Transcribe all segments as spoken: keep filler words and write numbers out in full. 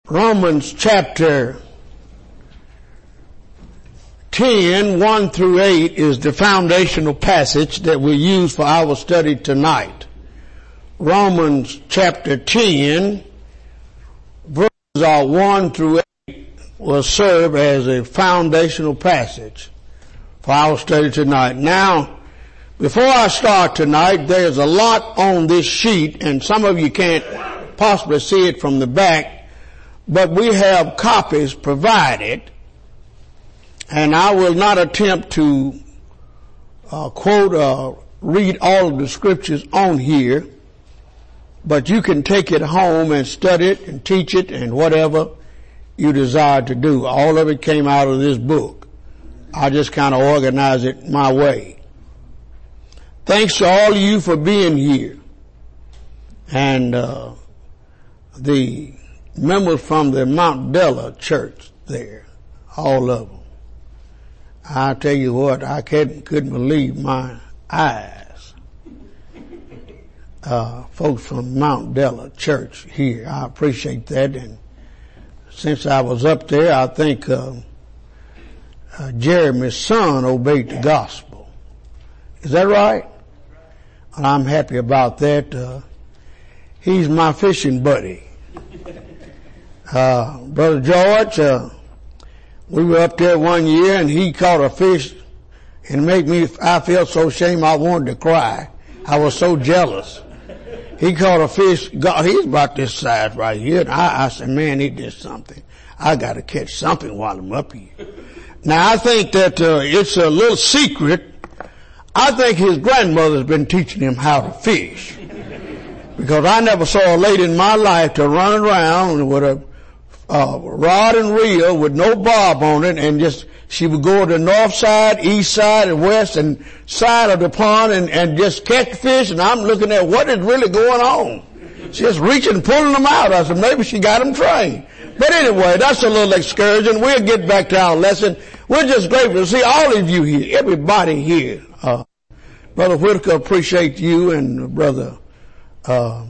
Romans chapter ten, one through eight is the foundational passage that we use for our study tonight. Romans chapter ten, verses are one through eight will serve as a foundational passage for our study tonight. Now, before I start tonight, there's a lot on this sheet, and some of you can't possibly see it from the back, but we have copies provided, and I will not attempt to uh, quote or uh, read all of the scriptures on here, but you can take it home and study it and teach it and whatever you desire to do. All of it came out of this book. I just kind of organize it my way. Thanks to all of you for being here. And uh the members from the Mount Della church there, all of them. I tell you what, I couldn't, couldn't believe my eyes. Uh, folks from Mount Della church here, I appreciate that. And since I was up there, I think uh, uh, Jeremy's son obeyed the gospel. Is that right? And I'm happy about that. Uh, he's my fishing buddy. Uh, Brother George, uh, we were up there one year and he caught a fish and made me, I felt so ashamed I wanted to cry. I was so jealous. He caught a fish, God, he's about this size right here. And I, I said, man, he did something. I gotta catch something while I'm up here. Now I think that, uh, it's a little secret. I think his grandmother's been teaching him how to fish. Because I never saw a lady in my life to run around with a uh, rod and reel with no bob on it, and just she would go to the north side, east side, and west and side of the pond and, and just catch fish. And I'm looking at what is really going on. She's just reaching and pulling them out. I said maybe she got them trained. But anyway, that's a little excursion. We'll get back to our lesson. We're just grateful to see all of you here, everybody here. Uh, Brother Whitaker, appreciate you, and Brother Uh,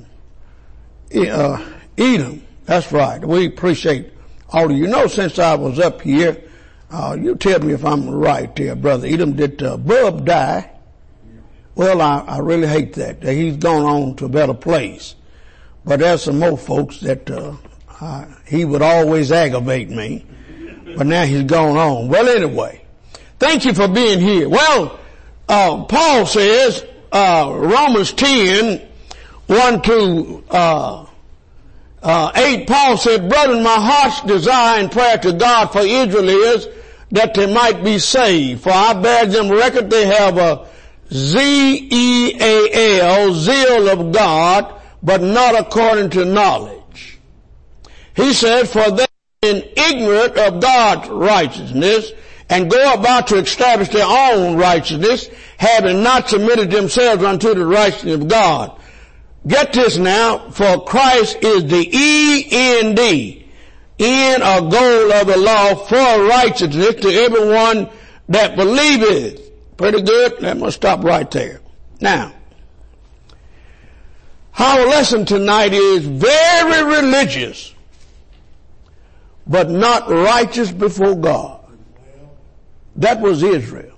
uh, Edom. That's right. We appreciate all of you. You know, since I was up here, uh, you tell me if I'm right there, Brother Edom. Did uh, Bub die? Well, I, I really hate that. He's gone on to a better place. But there's some more folks that, uh, uh, he would always aggravate me. But now he's gone on. Well, anyway, thank you for being here. Well, uh, Paul says, uh, Romans ten, one to, uh, uh, eight, Paul said, brethren, my heart's desire and prayer to God for Israel is that they might be saved. For I bear them record they have a Z E A L, zeal of God, but not according to knowledge. He said, for they are ignorant of God's righteousness and go about to establish their own righteousness, having not submitted themselves unto the righteousness of God. Get this now, for Christ is the E N D, end or goal of the law for righteousness to everyone that believeth. Pretty good? Let me stop right there. Now, our lesson tonight is very religious, but not righteous before God. That was Israel.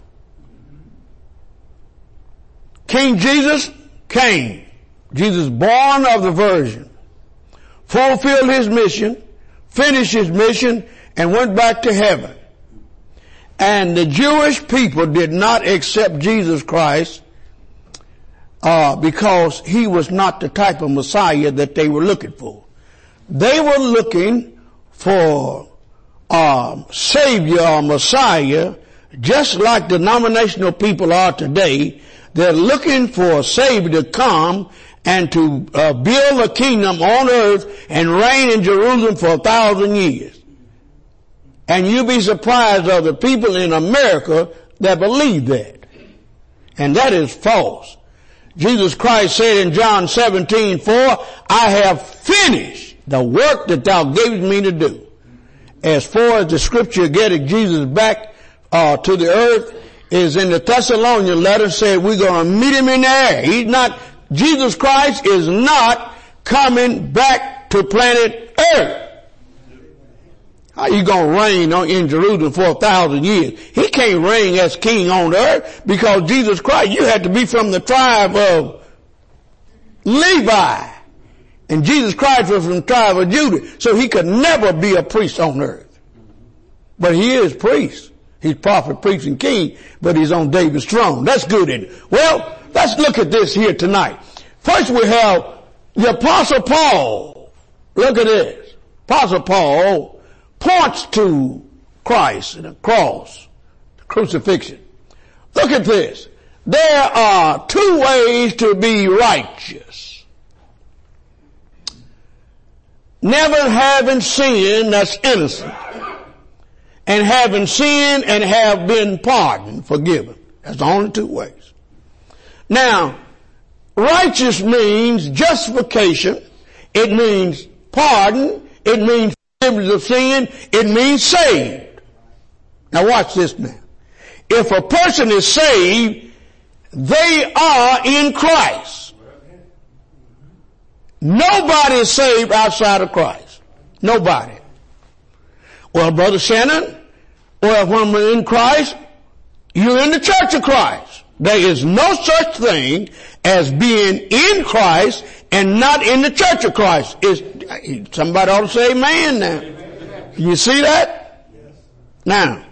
King Jesus came. Jesus, born of the Virgin, fulfilled his mission, finished his mission, and went back to heaven. And the Jewish people did not accept Jesus Christ uh because he was not the type of Messiah that they were looking for. They were looking for a Savior or Messiah, just like denominational people are today. They're looking for a Savior to come and to uh, build a kingdom on earth and reign in Jerusalem for a thousand years. And you'll be surprised of the people in America that believe that. And that is false. Jesus Christ said in John seventeen four, I have finished the work that thou gavest me to do. As far as the scripture getting Jesus back uh, to the earth is in the Thessalonian letter, said we're going to meet him in the air. He's not, Jesus Christ is not coming back to planet Earth. How you gonna reign on, in Jerusalem for a thousand years? He can't reign as king on earth because Jesus Christ, you had to be from the tribe of Levi. And Jesus Christ was from the tribe of Judah. So he could never be a priest on earth. But he is priest. He's prophet, priest, and king, but he's on David's throne. That's good, isn't it? Well, let's look at this here tonight. First we have the Apostle Paul. Look at this. Apostle Paul points to Christ and the cross, the crucifixion. Look at this. There are two ways to be righteous. Never having sinned, that's innocent. And having sinned and have been pardoned, forgiven. That's the only two ways. Now, righteous means justification. It means pardon. It means forgiveness of sin. It means saved. Now watch this now. If a person is saved, they are in Christ. Nobody is saved outside of Christ. Nobody. Well, Brother Shannon, well, when we're in Christ, you're in the church of Christ. There is no such thing as being in Christ and not in the church of Christ. It's, somebody ought to say amen now. Amen. You see that? Yes. Now,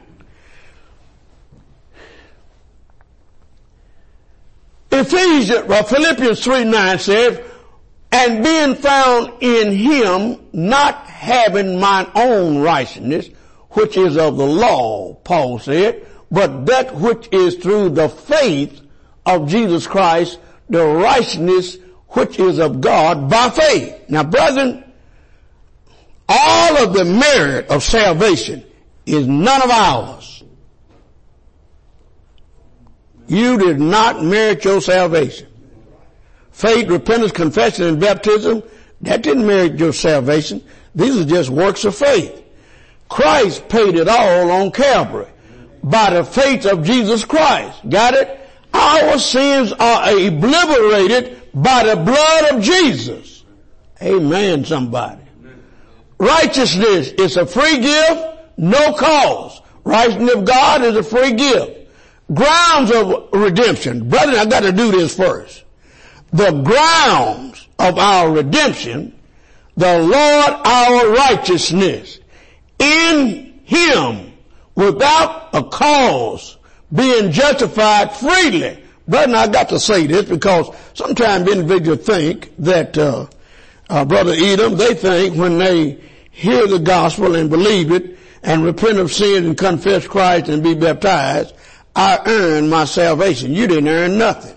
Ephesians, well, Philippians three nine says, and being found in him, not having mine own righteousness, which is of the law, Paul said, but that which is through the faith of Jesus Christ, the righteousness which is of God by faith. Now, brethren, all of the merit of salvation is none of ours. You did not merit your salvation. Faith, repentance, confession, and baptism, that didn't merit your salvation. These are just works of faith. Christ paid it all on Calvary by the faith of Jesus Christ. Got it? Our sins are obliterated by the blood of Jesus. Amen, somebody. Righteousness is a free gift, no cost. Righteousness of God is a free gift. Grounds of redemption. Brethren, I got to do this first. The grounds of our redemption, the Lord our righteousness, in him, without a cause, being justified freely. Brethren, I got to say this because sometimes individuals think that, uh, uh, Brother Edom, they think when they hear the gospel and believe it and repent of sin and confess Christ and be baptized, I earned my salvation. You didn't earn nothing.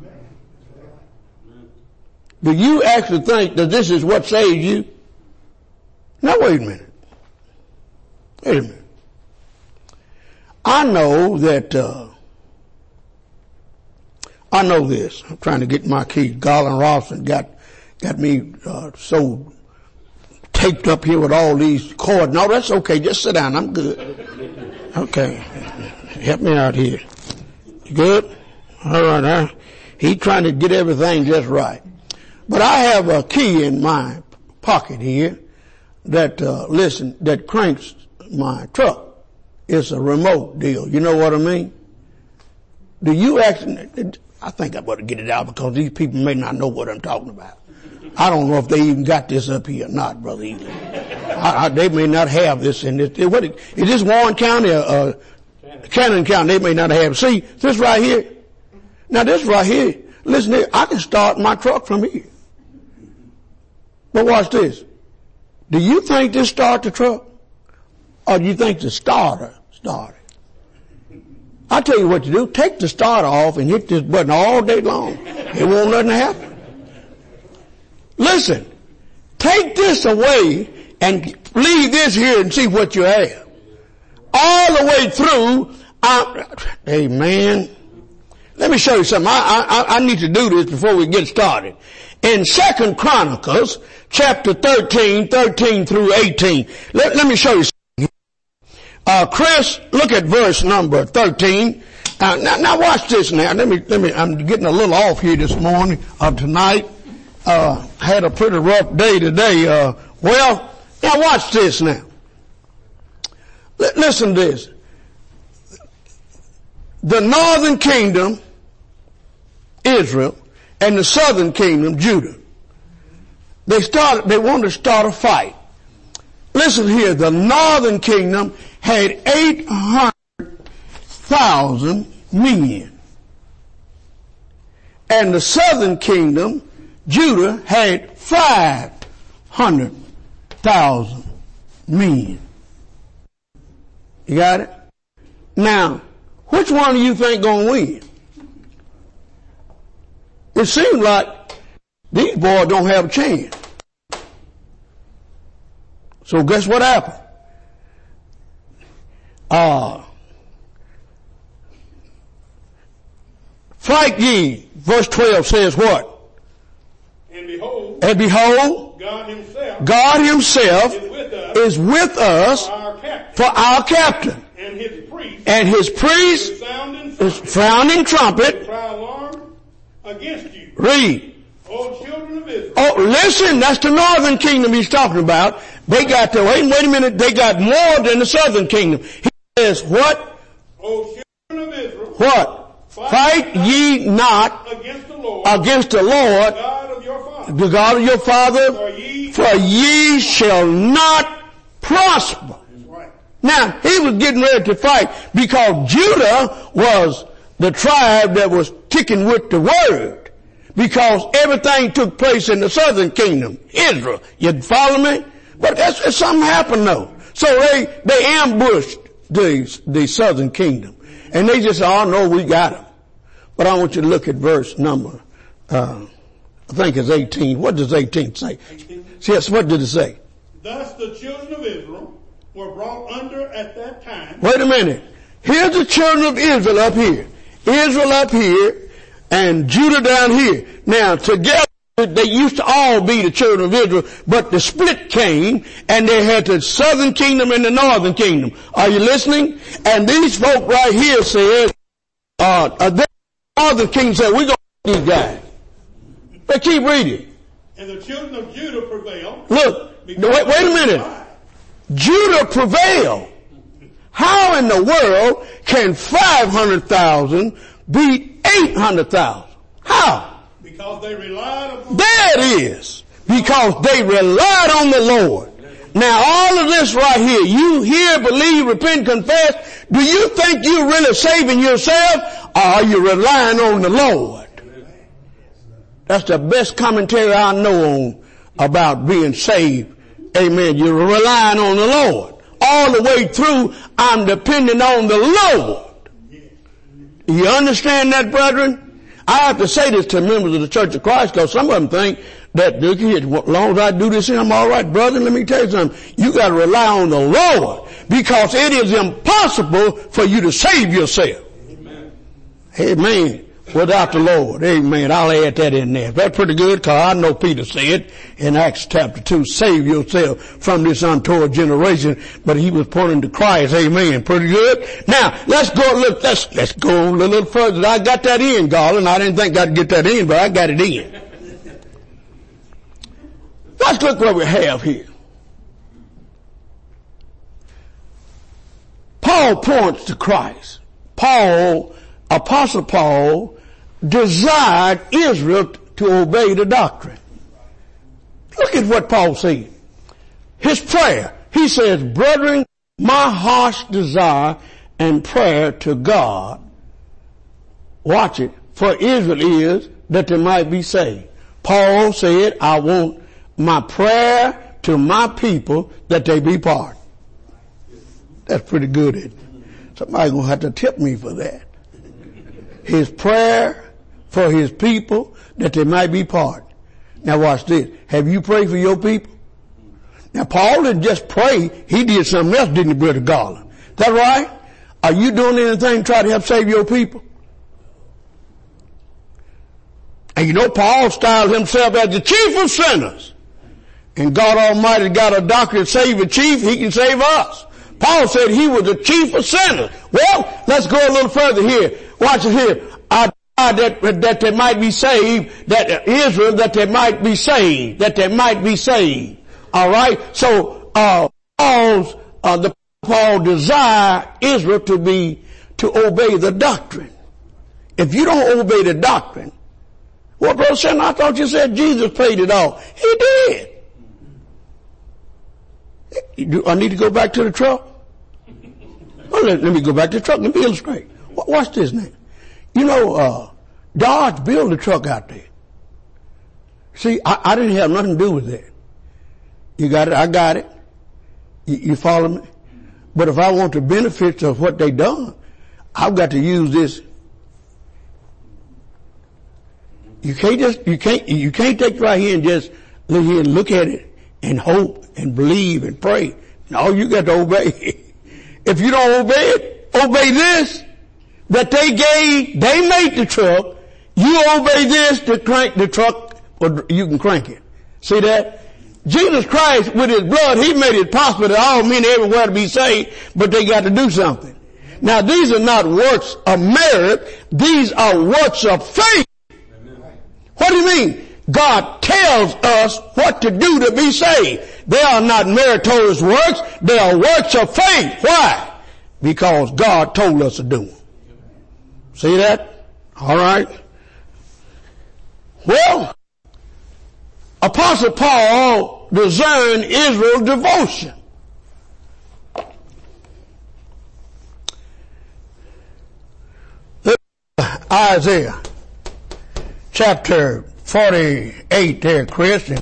Do you actually think that this is what saves you? Now wait a minute. Wait a minute. I know that, uh, I know this. I'm trying to get my keys. Garland Rawson got, got me, uh, so taped up here with all these cords. No, that's okay. Just sit down. I'm good. Okay. Help me out here. You good? All right. Huh? He's trying to get everything just right. But I have a key in my pocket here that, uh, listen, that cranks my truck. It's a remote deal. You know what I mean? Do you actually, I think I better get it out because these people may not know what I'm talking about. I don't know if they even got this up here or not, Brother Ethan. I, I, they may not have this in this. What, is this Warren County or, uh, Cannon County? They may not have. See, this right here. Now this right here, listen here, I can start my truck from here. But watch this. Do you think this start the truck? Or do you think the starter started? I tell you what to do. Take the starter off and hit this button all day long. It won't nothing happen. Listen. Take this away and leave this here and see what you have. All the way through. I, amen. Let me show you something. I, I, I need to do this before we get started. In Second Chronicles, chapter thirteen, thirteen through eighteen. Let, let me show you something. Uh, Chris, look at verse number thirteen. Uh, now, now watch this now. Let me, let me, I'm getting a little off here this morning, or tonight. Uh, had a pretty rough day today. Uh, well, now watch this now. L- listen to this. The northern kingdom, Israel, and the southern kingdom, Judah, they started, they wanted to start a fight. Listen here, the northern kingdom had eight hundred thousand men. And the southern kingdom, Judah, had five hundred thousand men. You got it? Now, which one do you think gonna win? It seems like these boys don't have a chance. So guess what happened? Uh, fight ye, verse twelve says what? And behold, and behold, God himself, God himself is with us, is with us for our captain, for our captain. And his priest, and his priest is sounding is sounding trumpet. cry alarm against you. Read. O children of Israel. Oh, listen, that's the northern kingdom he's talking about. They got to, wait, wait a minute, they got more than the southern kingdom. He says, what? O children of Israel. What? Fight, Fight ye not against the Lord, against the Lord, God of your father. the God of your father, For ye, for ye shall not prosper. right. Now, he was getting ready to fight because Judah was the tribe that was ticking with the word. Because everything took place in the southern kingdom, Israel. You follow me? But that's, that's something happened though. So they, they ambushed the, the southern kingdom. And they just said, oh no, we got them. But I want you to look at verse number, uh, I think it's eighteen. What does eighteen say? eighteen. Yes, what did it say? Thus the children of Israel were brought under at that time. Wait a minute. Here's the children of Israel up here. Israel up here. And Judah down here. Now, together, they used to all be the children of Israel, but the split came, and they had the southern kingdom and the northern kingdom. Are you listening? And these folk right here said, uh, uh the northern kingdom said, we're going to these guys. But keep reading. And the children of Judah prevailed. Look, wait, wait a minute. Judah prevailed. How in the world can five hundred thousand beat eight hundred thousand? How? Because they relied upon. There it is. Because they relied on the Lord. Now all of this right here, you hear, believe, repent, confess. Do you think you're really saving yourself? Or are you relying on the Lord? That's the best commentary I know on about being saved. Amen. You're relying on the Lord. All the way through, I'm depending on the Lord. You understand that, brethren? I have to say this to members of the Church of Christ because some of them think that, look here, as long as I do this here, I'm all right. Brother, let me tell you something. You got to rely on the Lord because it is impossible for you to save yourself. Amen. Amen. Without the Lord. Amen. I'll add that in there. That's pretty good because I know Peter said in Acts chapter two, save yourself from this untoward generation. But he was pointing to Christ. Amen. Pretty good. Now, let's go, look, let's, let's go a little further. I got that in, Garland. I didn't think I'd get that in, but I got it in. Let's look what we have here. Paul points to Christ. Paul, Apostle Paul, desired Israel to obey the doctrine. Look at what Paul said. His prayer. He says, brethren, my heart's desire and prayer to God, watch it, for Israel is that they might be saved. Paul said, I want my prayer to my people that they be pardoned. That's pretty good, isn't it? Somebody's going to have to tip me for that. His prayer for his people that they might be pardoned. Now watch this. Have you prayed for your people? Now Paul didn't just pray. He did something else, didn't he, Brother Garland? Is that right? Are you doing anything to try to help save your people? And you know Paul styled himself as the chief of sinners. And God Almighty got a doctor to save a chief, he can save us. Paul said he was the chief of sinners. Well, let's go a little further here. Watch it here. I died that, that they might be saved, that Israel, that they might be saved, that they might be saved. Alright? So, uh, Paul's, uh, the Paul desired Israel to be, to obey the doctrine. If you don't obey the doctrine, well, Brother Shannon, I thought you said Jesus paid it all. He did. I need to go back to the truck. Well, let, let me go back to the truck. Let me illustrate. Watch this now. You know, uh, Dodge built the truck out there. See, I, I didn't have nothing to do with that. You got it, I got it. You, you follow me? But if I want the benefits of what they done, I've got to use this. You can't just, you can't, you can't take it right here and just look here and look at it and hope and believe and pray. No, you got to obey. If you don't obey it, obey this that they gave, they made the truck. You obey this to crank the truck, or you can crank it. See that? Jesus Christ, with his blood, he made it possible that all men everywhere to be saved, but they got to do something. Now these are not works of merit, these are works of faith. What do you mean? God tells us what to do to be saved. They are not meritorious works, they are works of faith. Why? Because God told us to do them. See that? All right. Well, Apostle Paul discerned Israel's devotion. Isaiah chapter forty-eight there, Christian.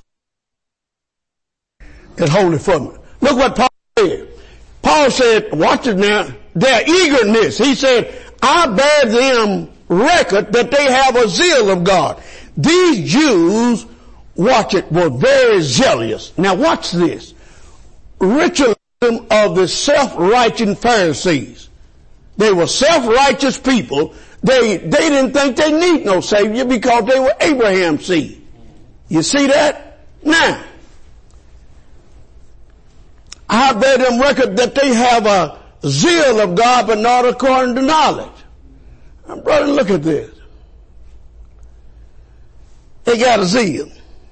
It's holy for me. Look what Paul said. Paul said, watch it now, their eagerness. He said, I bear them record that they have a zeal of God. These Jews, watch it, were very zealous. Now watch this. Ritualism of the self-righteous Pharisees. They were self-righteous people. They, they didn't think they need no Savior because they were Abraham's seed. You see that? Now, I bear them record that they have a zeal of God, but not according to knowledge. Now, brother, look at this. They got a zeal.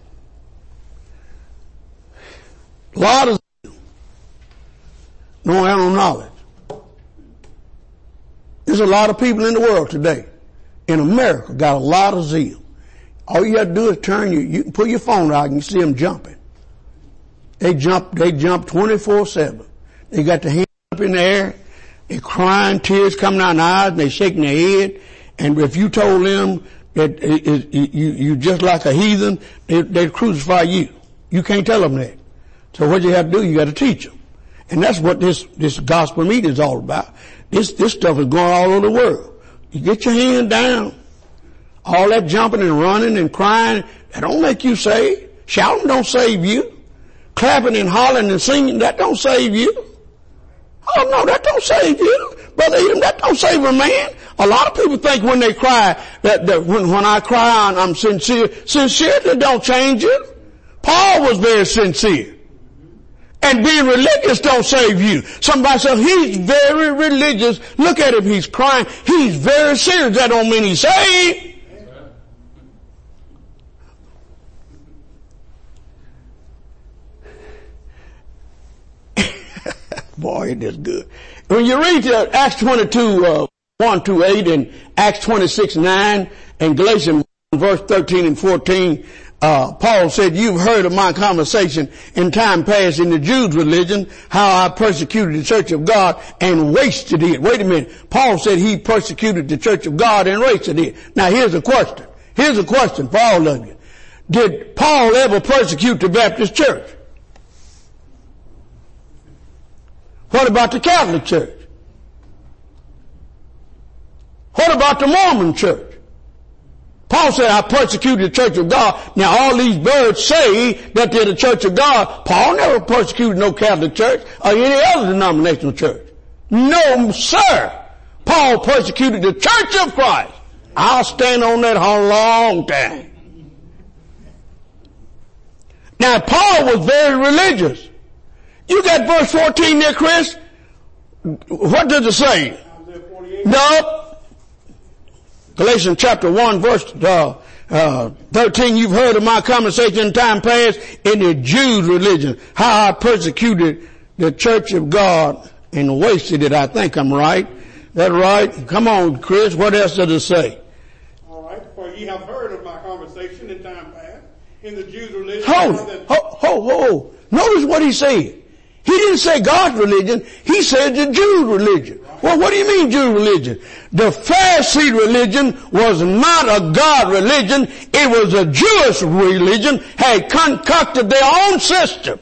A lot of zeal. Don't have no knowledge. There's a lot of people in the world today, in America, got a lot of zeal. All you have to do is turn your, you can put your phone out and you see them jumping. They jump, they jump twenty-four seven. They got their hands up in the air. They're crying, tears coming out of their eyes, and they're shaking their head. And if you told them that it, it, it, you, you just like a heathen, they, they'd crucify you. You can't tell them that. So what you have to do, you got to teach them. And that's what this, this gospel meeting is all about. This, this stuff is going all over the world. You get your hand down. All that jumping and running and crying, that don't make you saved. Shouting don't save you. Clapping and hollering and singing, that don't save you. Oh no, that don't save you. Brother Edom, that don't save a man. A lot of people think when they cry, that, that when, when I cry, I'm sincere. Sincerity don't change you. Paul was very sincere. And being religious don't save you. Somebody says, he's very religious. Look at him, he's crying. He's very serious. That don't mean he's saved. Boy, it is good. When you read uh, Acts twenty-two, uh, one to eight, and Acts twenty-six, nine, and Galatians verse thirteen and fourteen, uh, Paul said, you've heard of my conversation in time past in the Jews' religion, how I persecuted the church of God and wasted it. Wait a minute. Paul said he persecuted the church of God and wasted it. Now here's a question. Here's a question for all of you. Did Paul ever persecute the Baptist church? What about the Catholic Church? What about the Mormon Church? Paul said, I persecuted the church of God. Now all these birds say that they're the church of God. Paul never persecuted no Catholic Church or any other denominational church. No, sir. Paul persecuted the church of Christ. I'll stand on that a long time. Now Paul was very religious. You got verse fourteen there, Chris? What does it say? No. Galatians chapter one verse uh, uh, thirteen, you've heard of my conversation in time past in the Jews' religion, how I persecuted the church of God and wasted it. I think I'm right. That right? Come on, Chris. What else does it say? All right. For ye have heard of my conversation in time past in the Jews' religion. Hold, ho, ho, ho. Notice what he said. He didn't say God's religion. He said the Jews' religion. Well, what do you mean Jews' religion? The Pharisee religion was not a God religion. It was a Jewish religion, had concocted their own system.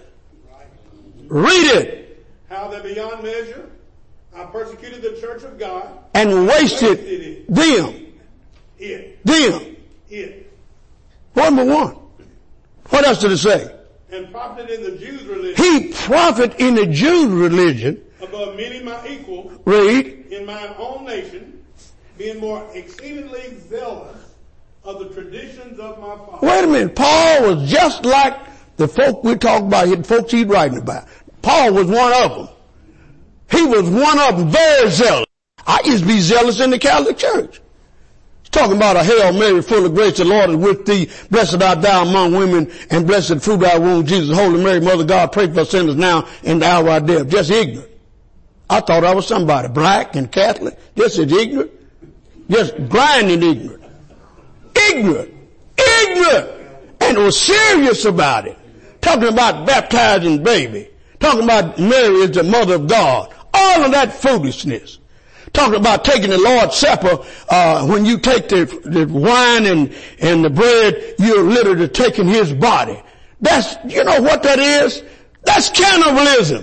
Read it. How that beyond measure I persecuted the church of God. And wasted, wasted it. them. It. Them. It. Number one. What else did it say? And profited in the Jews' religion. He profited in the Jews' religion. Above many my equals. Read. In mine own nation, being more exceedingly zealous of the traditions of my father. Wait a minute. Paul was just like the folk we talk about, the folks he's writing about. Paul was one of them. He was one of them, very zealous. I used to be zealous in the Catholic Church. He's talking about a Hail Mary full of grace, the Lord is with thee. Blessed art thou among women, and blessed the fruit of thy womb, Jesus. Holy Mary, Mother of God, pray for us sinners now and the hour of our death. Just ignorant. I thought I was somebody, black and Catholic, just as ignorant. Just grinding ignorant. Ignorant. Ignorant. And was serious about it. Talking about baptizing baby. Talking about Mary is the mother of God. All of that foolishness. Talking about taking the Lord's Supper, uh, when you take the, the wine and, and the bread, you're literally taking his body. That's, you know what that is? That's cannibalism.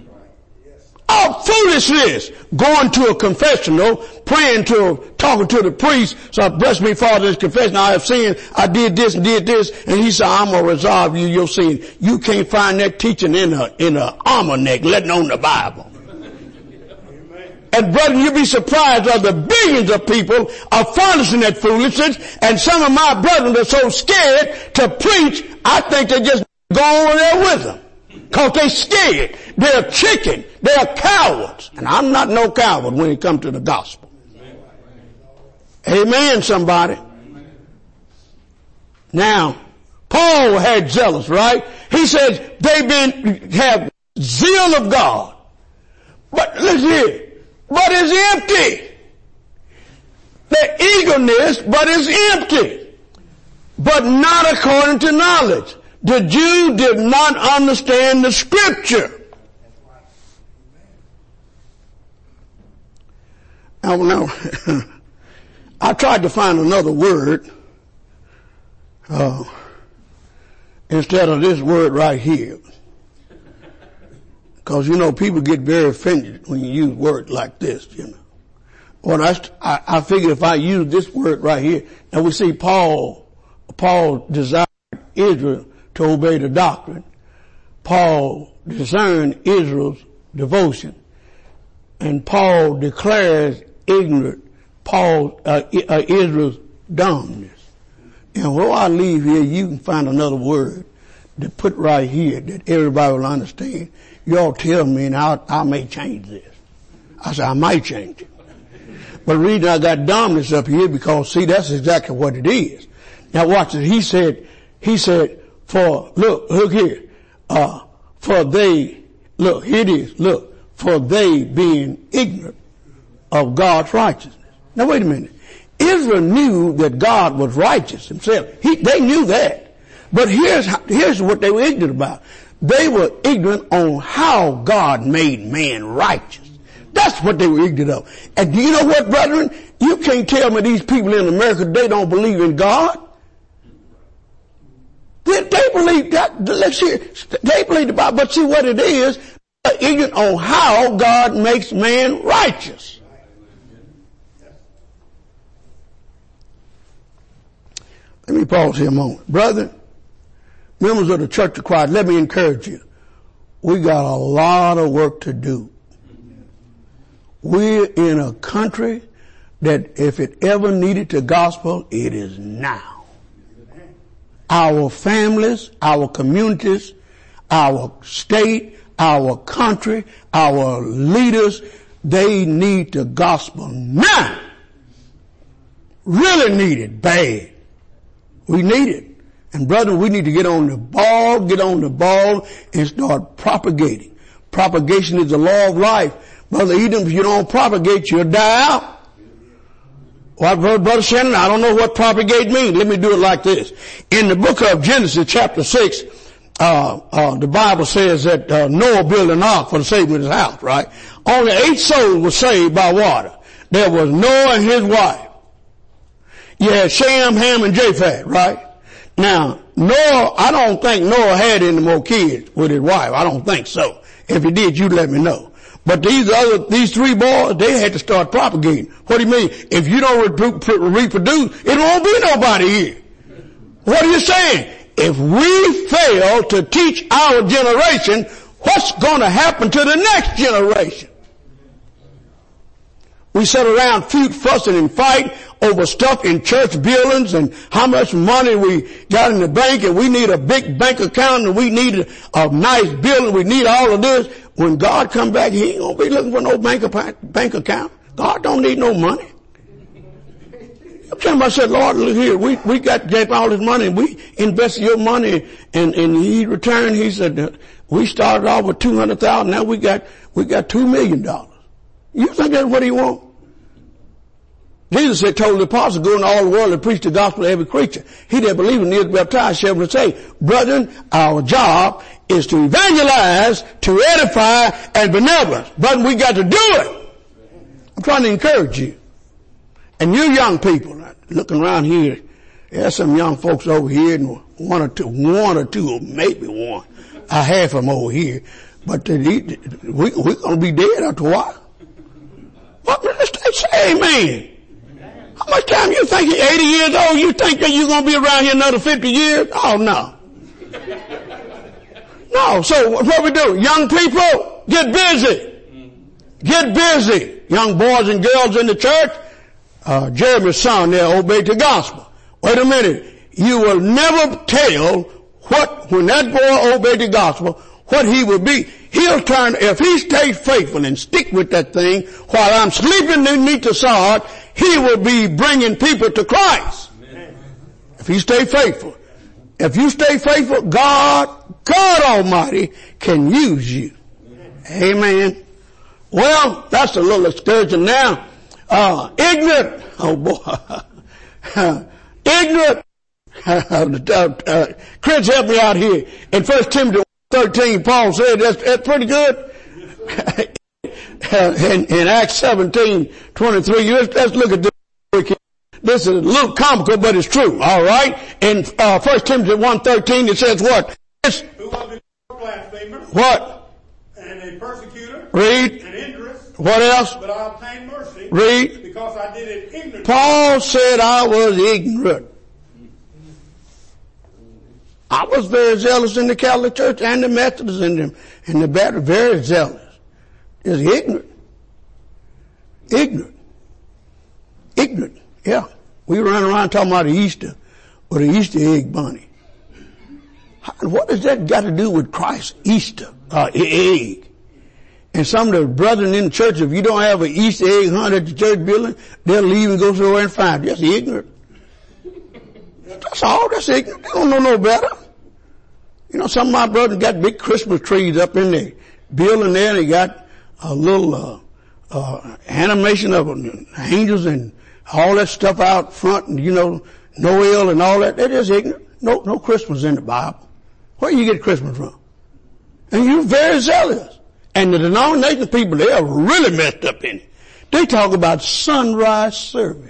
All foolishness. Going to a confessional, praying to, talking to the priest, so bless me, Father, this confession I have sinned, I did this and did this, and he said, I'm gonna resolve you your sin. You can't find that teaching in a, in a almanac, letting on the Bible. And brother, you'll be surprised of the billions of people are furnishing that foolishness, and some of my brethren are so scared to preach, I think they just go over there with them. Cause they scared. They're chicken. They're cowards. And I'm not no coward when it comes to the gospel. Amen, somebody. Now, Paul had zealous, right? He says they've been, have zeal of God. But listen here. But it's empty. The eagerness, but it's empty. But not according to knowledge. The Jew did not understand the scripture. Now, now I tried to find another word, uh, instead of this word right here. Cause you know, people get very offended when you use words like this, you know. Well, I, I, I figured if I use this word right here, now we see Paul, Paul desired Israel to obey the doctrine. Paul discerned Israel's devotion. And Paul declares ignorant Paul, uh, uh, Israel's dumbness. And while I leave here, you can find another word to put right here that everybody will understand. You all tell me and I'll, I may change this. I said, I might change it. But the reason I got dumbness up here because see, that's exactly what it is. Now watch it. He said, he said, for, look, look here, uh, for they, look, here it is, look, for they being ignorant of God's righteousness. Now wait a minute. Israel knew that God was righteous himself. He, they knew that. But here's, here's what they were ignorant about. They were ignorant on how God made man righteous. That's what they were ignorant of. And do you know what, brethren? You can't tell me these people in America, they don't believe in God. They, they believe that, let's hear, they believe the Bible, but see what it is, they're ignorant on how God makes man righteous. Let me pause here a moment. Brother, members of the Church of Christ, let me encourage you. We got a lot of work to do. We're in a country that if it ever needed the gospel, it is now. Our families, our communities, our state, our country, our leaders, they need the gospel now. Really need it bad. We need it. And brother, we need to get on the ball, get on the ball and start propagating. Propagation is the law of life. Brother Eden, if you don't propagate, you'll die out. Well, Brother Shannon, I don't know what propagate means. Let me do it like this. In the book of Genesis, chapter six, uh, uh, the Bible says that uh, Noah built an ark for the saving of his house, right? Only eight souls were saved by water. There was Noah and his wife. You had Shem, Ham, and Japheth, right? Now, Noah, I don't think Noah had any more kids with his wife. I don't think so. If he did, you'd let me know. But these other, these three boys, they had to start propagating. What do you mean? If you don't re- reproduce, it won't be nobody here. What are you saying? If we fail to teach our generation, what's going to happen to the next generation? We sit around feud, fussing and fight over stuff in church buildings and how much money we got in the bank, and we need a big bank account, and we need a, a nice building. We need all of this. When God come back, he ain't gonna be looking for no bank, bank account. God don't need no money. I'm telling him, I said, Lord, look here, we, we got get all this money, and we invested your money, and, and he returned, he said, we started off with two hundred thousand, now we got, we got two million dollars. You think that's what he wants? Jesus said, told the apostles, go into all the world and preach the gospel to every creature. He that believeth and is baptized shall be saved. Brethren, our job is to evangelize, to edify, and benevolence. Brethren, we got to do it. I'm trying to encourage you. And you young people, looking around here, there's some young folks over here, and one or two, one or two, or maybe one. I have them over here. But we, we're going to be dead after a while. But let's say amen. How much time you think you're eighty years old? You think that you're going to be around here another fifty years? Oh, no. No. So what we do? Young people, get busy. Get busy. Young boys and girls in the church, uh, Jeremy's son there obeyed the gospel. Wait a minute. You will never tell what, when that boy obeyed the gospel, what he will be. He'll turn, if he stays faithful and stick with that thing while I'm sleeping beneath the sod, he will be bringing people to Christ. Amen. If he stay faithful. If you stay faithful, God, God Almighty can use you. Amen. Amen. Well, that's a little excursion now. Uh, ignorant. Oh boy. Ignorant. uh, Chris, help me out here. In First Timothy thirteen, Paul said that's, that's pretty good. in, in Acts seventeen twenty-three, let's, let's look at this. This is a little comical, but it's true. All right. In uh, First Timothy one thirteen, it says what? It's, who was a blasphemer? What? And a persecutor. Read. And injurious. What else? But I obtained mercy. Read. Because I did it ignorantly. Paul said I was ignorant. I was very zealous in the Catholic Church and the Methodists and the, and the Baptists, very zealous. Is ignorant. Ignorant. Ignorant. Yeah. We run around talking about Easter or the Easter egg bunny. What does that got to do with Christ's Easter uh, egg? And some of the brethren in the church, if you don't have an Easter egg hunt at the church building, they'll leave and go somewhere and find it. That's ignorant. That's all. That's ignorant. They don't know no better. You know, some of my brothers got big Christmas trees up in the building there, and they got a little uh, uh animation of angels and all that stuff out front, and you know, Noel and all that. That is ignorant. No, no Christmas in the Bible. Where do you get Christmas from? And you're very zealous. And the denomination people, they are really messed up in it. They talk about sunrise service.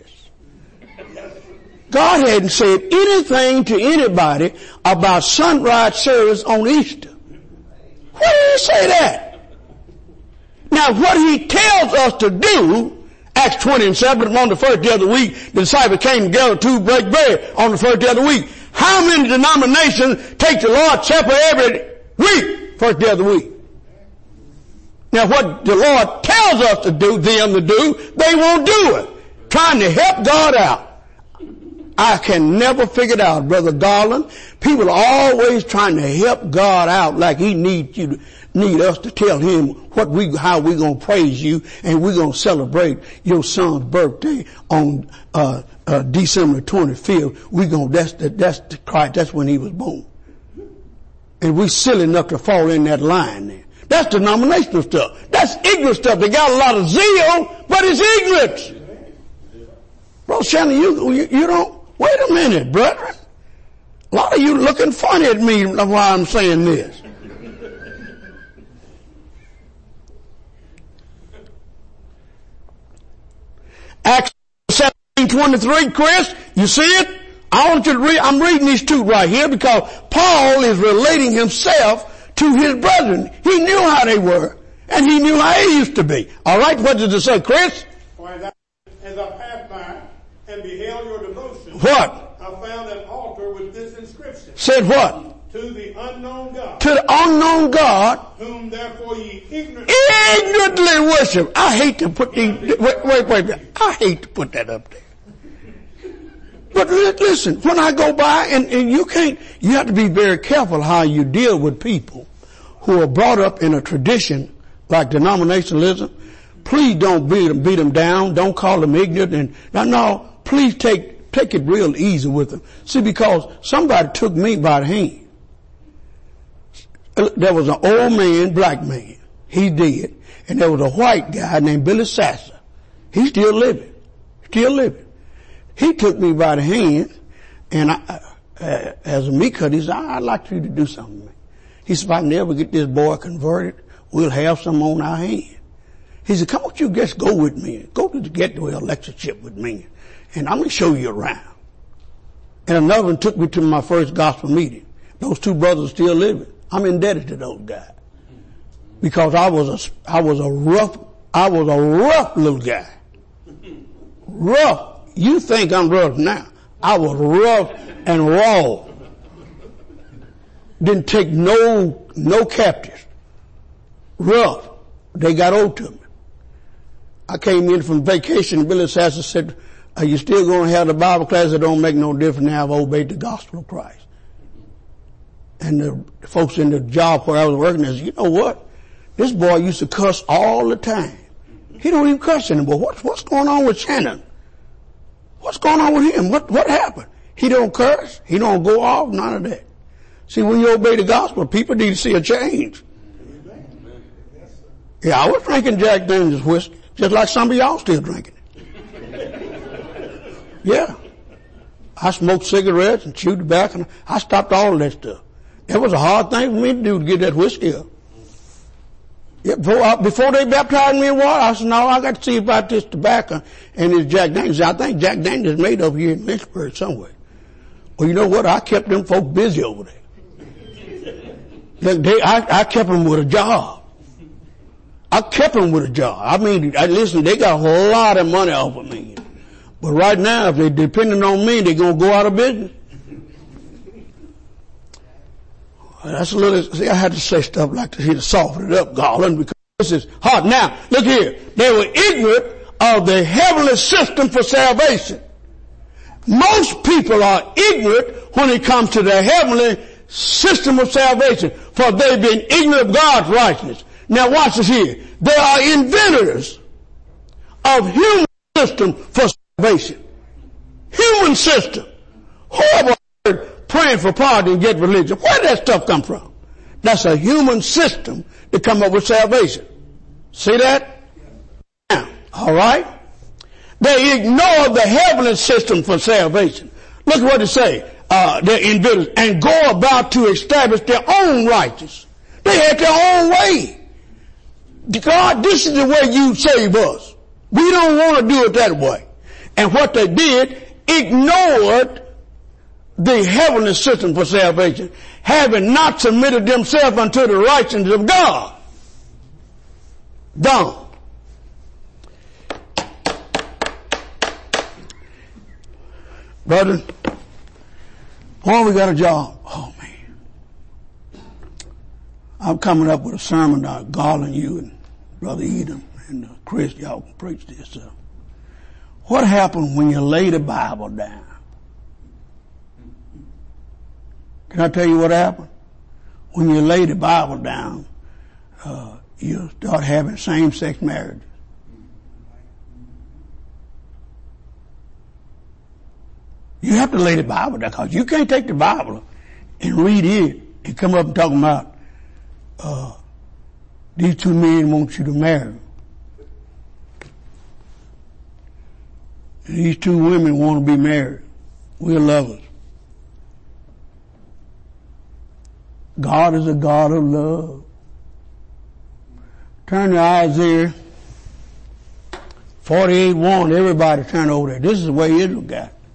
God hadn't said anything to anybody about sunrise service on Easter. Why did he say that? Now what he tells us to do, Acts twenty and seven, on the first day of the week, the disciples came together to break bread on the first day of the week. How many denominations take the Lord's Supper every week, first day of the week? Now what the Lord tells us to do, them to do, they won't do it. Trying to help God out. I can never figure it out, Brother Garland. People are always trying to help God out like he needs you to, need us to tell him what we, how we gonna praise you, and we're gonna celebrate your son's birthday on, uh, uh, December twenty-fifth. We gonna, that's the, that's the Christ, that's when he was born. And we silly enough to fall in that line there. That's denominational stuff. That's ignorant stuff. They got a lot of zeal, but it's ignorance. Bro, Shannon, you, you, you don't, wait a minute, brethren. A lot of you looking funny at me while I'm saying this. Acts seventeen twenty-three, Chris, you see it? I want you to read, I'm reading these two right here because Paul is relating himself to his brethren. He knew how they were, and he knew how they used to be. All right, what did it say, Chris? For as I, as I passed by and beheld your devotion, what? I found an altar with this inscription. Said what? To the unknown God. To the unknown God. Whom therefore ye ignorantly, ignorantly worship. I hate to put these, wait, wait, wait. I hate to put that up there. But listen, when I go by, and, and you can't, you have to be very careful how you deal with people who are brought up in a tradition like denominationalism. Please don't beat them, beat them down. Don't call them ignorant. And no, no, please take, take it real easy with them. See, because somebody took me by the hand. There was an old man, black man. He did. And there was a white guy named Billy Sasser. He's still living. Still living. He took me by the hand, and I, uh, as a meat cutter, he said, I'd like you to do something to me. He said, if I never get this boy converted, we'll have some on our hand. He said, come on, you just go with me. Go to the get-to-a lectureship with me, and I'm going to show you around. And another one took me to my first gospel meeting. Those two brothers still living. I'm indebted to those guys. Because I was a, I was a rough, I was a rough little guy. Rough. You think I'm rough now. I was rough and raw. Didn't take no, no captives. Rough. They got old to me. I came in from vacation and Billy Sasser said, are you still going to have the Bible class? It don't make no difference now. I've obeyed the gospel of Christ. And the folks in the job where I was working said, you know what? This boy used to cuss all the time. He don't even cuss anymore. What, what's going on with Shannon? What's going on with him? What, what happened? He don't curse. He don't go off. None of that. See, when you obey the gospel, people need to see a change. Yeah, I was drinking Jack Daniels whiskey, just like some of y'all still drinking it. Yeah. I smoked cigarettes and chewed tobacco. I stopped all of that stuff. It was a hard thing for me to do to get that whiskey up. Yeah, before, I, before they baptized me in water, I said, no, I got to see about this tobacco and this Jack Daniels. I think Jack Daniels is made over here in Lynchburg somewhere. Well, you know what? I kept them folk busy over there. Look, they, I, I kept them with a job. I kept them with a job. I mean, I, listen, they got a lot of money off of me. But right now, if they're depending on me, they're going to go out of business. That's a little, see, I had to say stuff like this here to soften it up, Garland, because this is hard. Now, look here. They were ignorant of the heavenly system for salvation. Most people are ignorant when it comes to the heavenly system of salvation, for they've been ignorant of God's righteousness. Now watch this here. They are inventors of human system for salvation. Human system. Horrible word. Praying for pardon and get religion. Where did that stuff come from? That's a human system to come up with salvation. See that? Now, all right? They ignore the heavenly system for salvation. Look at what it say. Uh, they're inventors and go about to establish their own righteousness. They had their own way. God, this is the way you save us. We don't want to do it that way. And what they did, ignored the heavenly system for salvation, having not submitted themselves unto the righteousness of God. Done. Brother, why we got a job? Oh man. I'm coming up with a sermon on Garland, you and Brother Edom and Chris, y'all can preach this up. What happened when you lay the Bible down? Can I tell you what happened? When you lay the Bible down, uh, you start having same-sex marriages. You have to lay the Bible down because you can't take the Bible and read it and come up and talk about uh, these two men want you to marry. And these two women want to be married. We're lovers. God is a God of love. Turn to Isaiah forty-eight one. Everybody turn over there. This is the way Israel got it.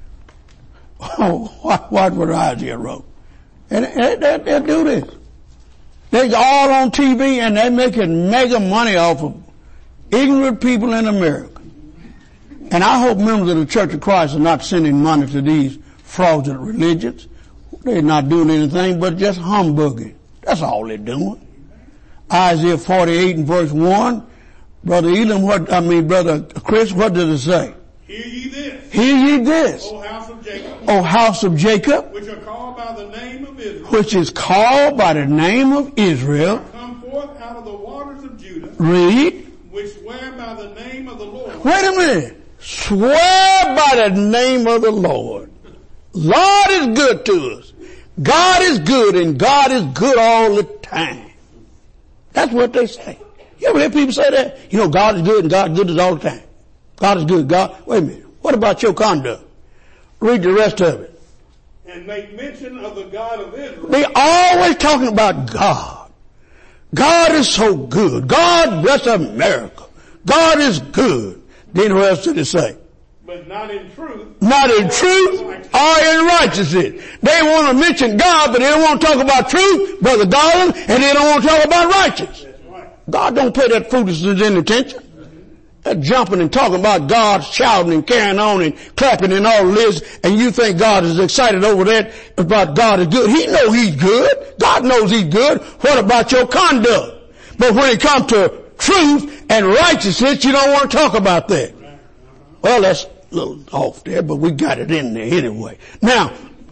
Oh, what, what what Isaiah wrote. And they, they, they do this. They're all on T V and they're making mega money off of ignorant people in America. And I hope members of the Church of Christ are not sending money to these fraudulent religions. They're not doing anything but just humbugging. That's all they're doing. Isaiah forty-eight and verse one. Brother Elam, what, I mean, Brother Chris, what does it say? Hear ye this. Hear ye this. O house of Jacob. O house of Jacob. Which are called by the name of Israel. Which is called by the name of Israel. Come forth out of the waters of Judah. Read. Which swear by the name of the Lord. Wait a minute. Swear by the name of the Lord. Lord is good to us. God is good and God is good all the time. That's what they say. You ever hear people say that? You know, God is good and God is good all the time. God is good. God, wait a minute. What about your conduct? Read the rest of it. And make mention of the God of Israel. They always talking about God. God is so good. God bless America. God is good. Then what else did it say? But not in truth. Not in truth or in righteousness. They want to mention God, but they don't want to talk about truth, Brother Garland, and they don't want to talk about righteousness. That's right. God don't pay that foolishness any attention. That jumping and talking about God, shouting and carrying on and clapping and all this, and you think God is excited over that about God is good. He knows He's good. God knows He's good. What about your conduct? But when it comes to truth and righteousness, you don't want to talk about that. Well, that's a little off there, but we got it in there anyway. Now,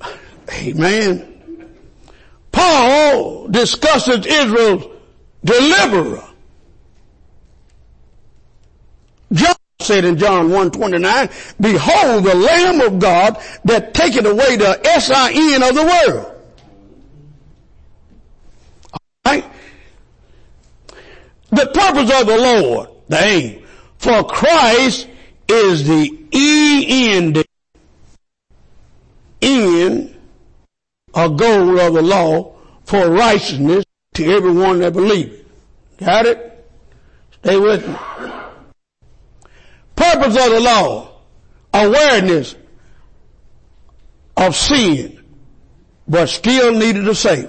amen. Paul discusses Israel's deliverer. John said in John one twenty-nine, behold the Lamb of God that taketh away the S I N of the world. All right? The purpose of the Lord, the aim, for Christ is the E N, end, a goal of the law for righteousness to everyone that believes. Got it? Stay with me. Purpose of the law, awareness of sin, but still needed a Savior.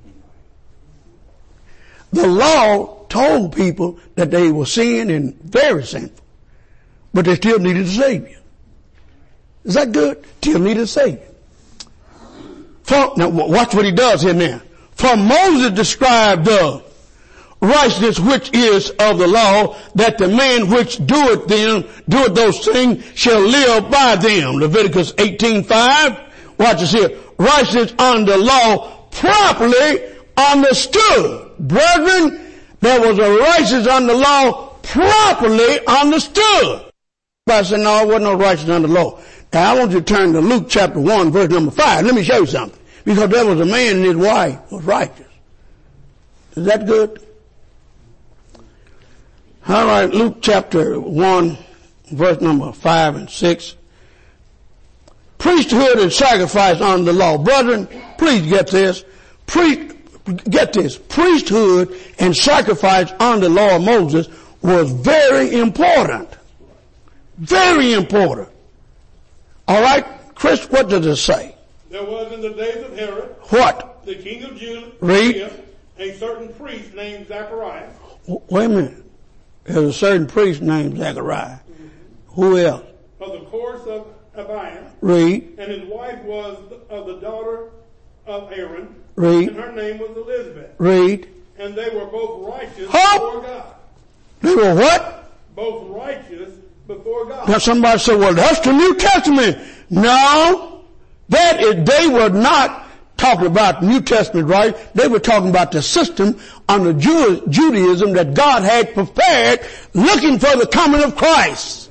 The law told people that they were sin and very sinful, but they still needed a Savior. Is that good? Still needed a Savior. For, now watch what he does here now. For Moses described the righteousness which is of the law, that the man which doeth them, doeth those things, shall live by them. Leviticus eighteen five. Watch this here. Righteousness under law properly understood. Brethren, there was a righteousness under law properly understood. Everybody said, no, there wasn't no righteousness under law. Now I want you to turn to Luke chapter one, verse number five. Let me show you something. Because there was a man and his wife was righteous. Is that good? All right, Luke chapter one, verse number five and six. Priesthood and sacrifice under the law. Brethren, please get this. Priest, get this. Priesthood and sacrifice under the law of Moses was very important. Very important. All right, Chris, what does it say? There was in the days of Herod, what? The king of Judah, Read. a certain priest named Zacharias. Wait a minute. There's a certain priest named Zachariah. Mm-hmm. Who else? Of the course of Abiam. Read. And his wife was of the daughter of Aaron. Read. And her name was Elizabeth. Read. And they were both righteous huh? before God. They were what? Both righteous before God. Now somebody said, well, that's the New Testament. No, that is, they were not talking about New Testament, right? They were talking about the system under Jew- Judaism that God had prepared, looking for the coming of Christ.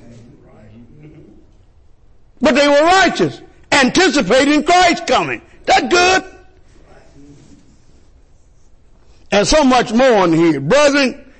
But they were righteous, anticipating Christ coming. That good? and so much more in here. Brethren,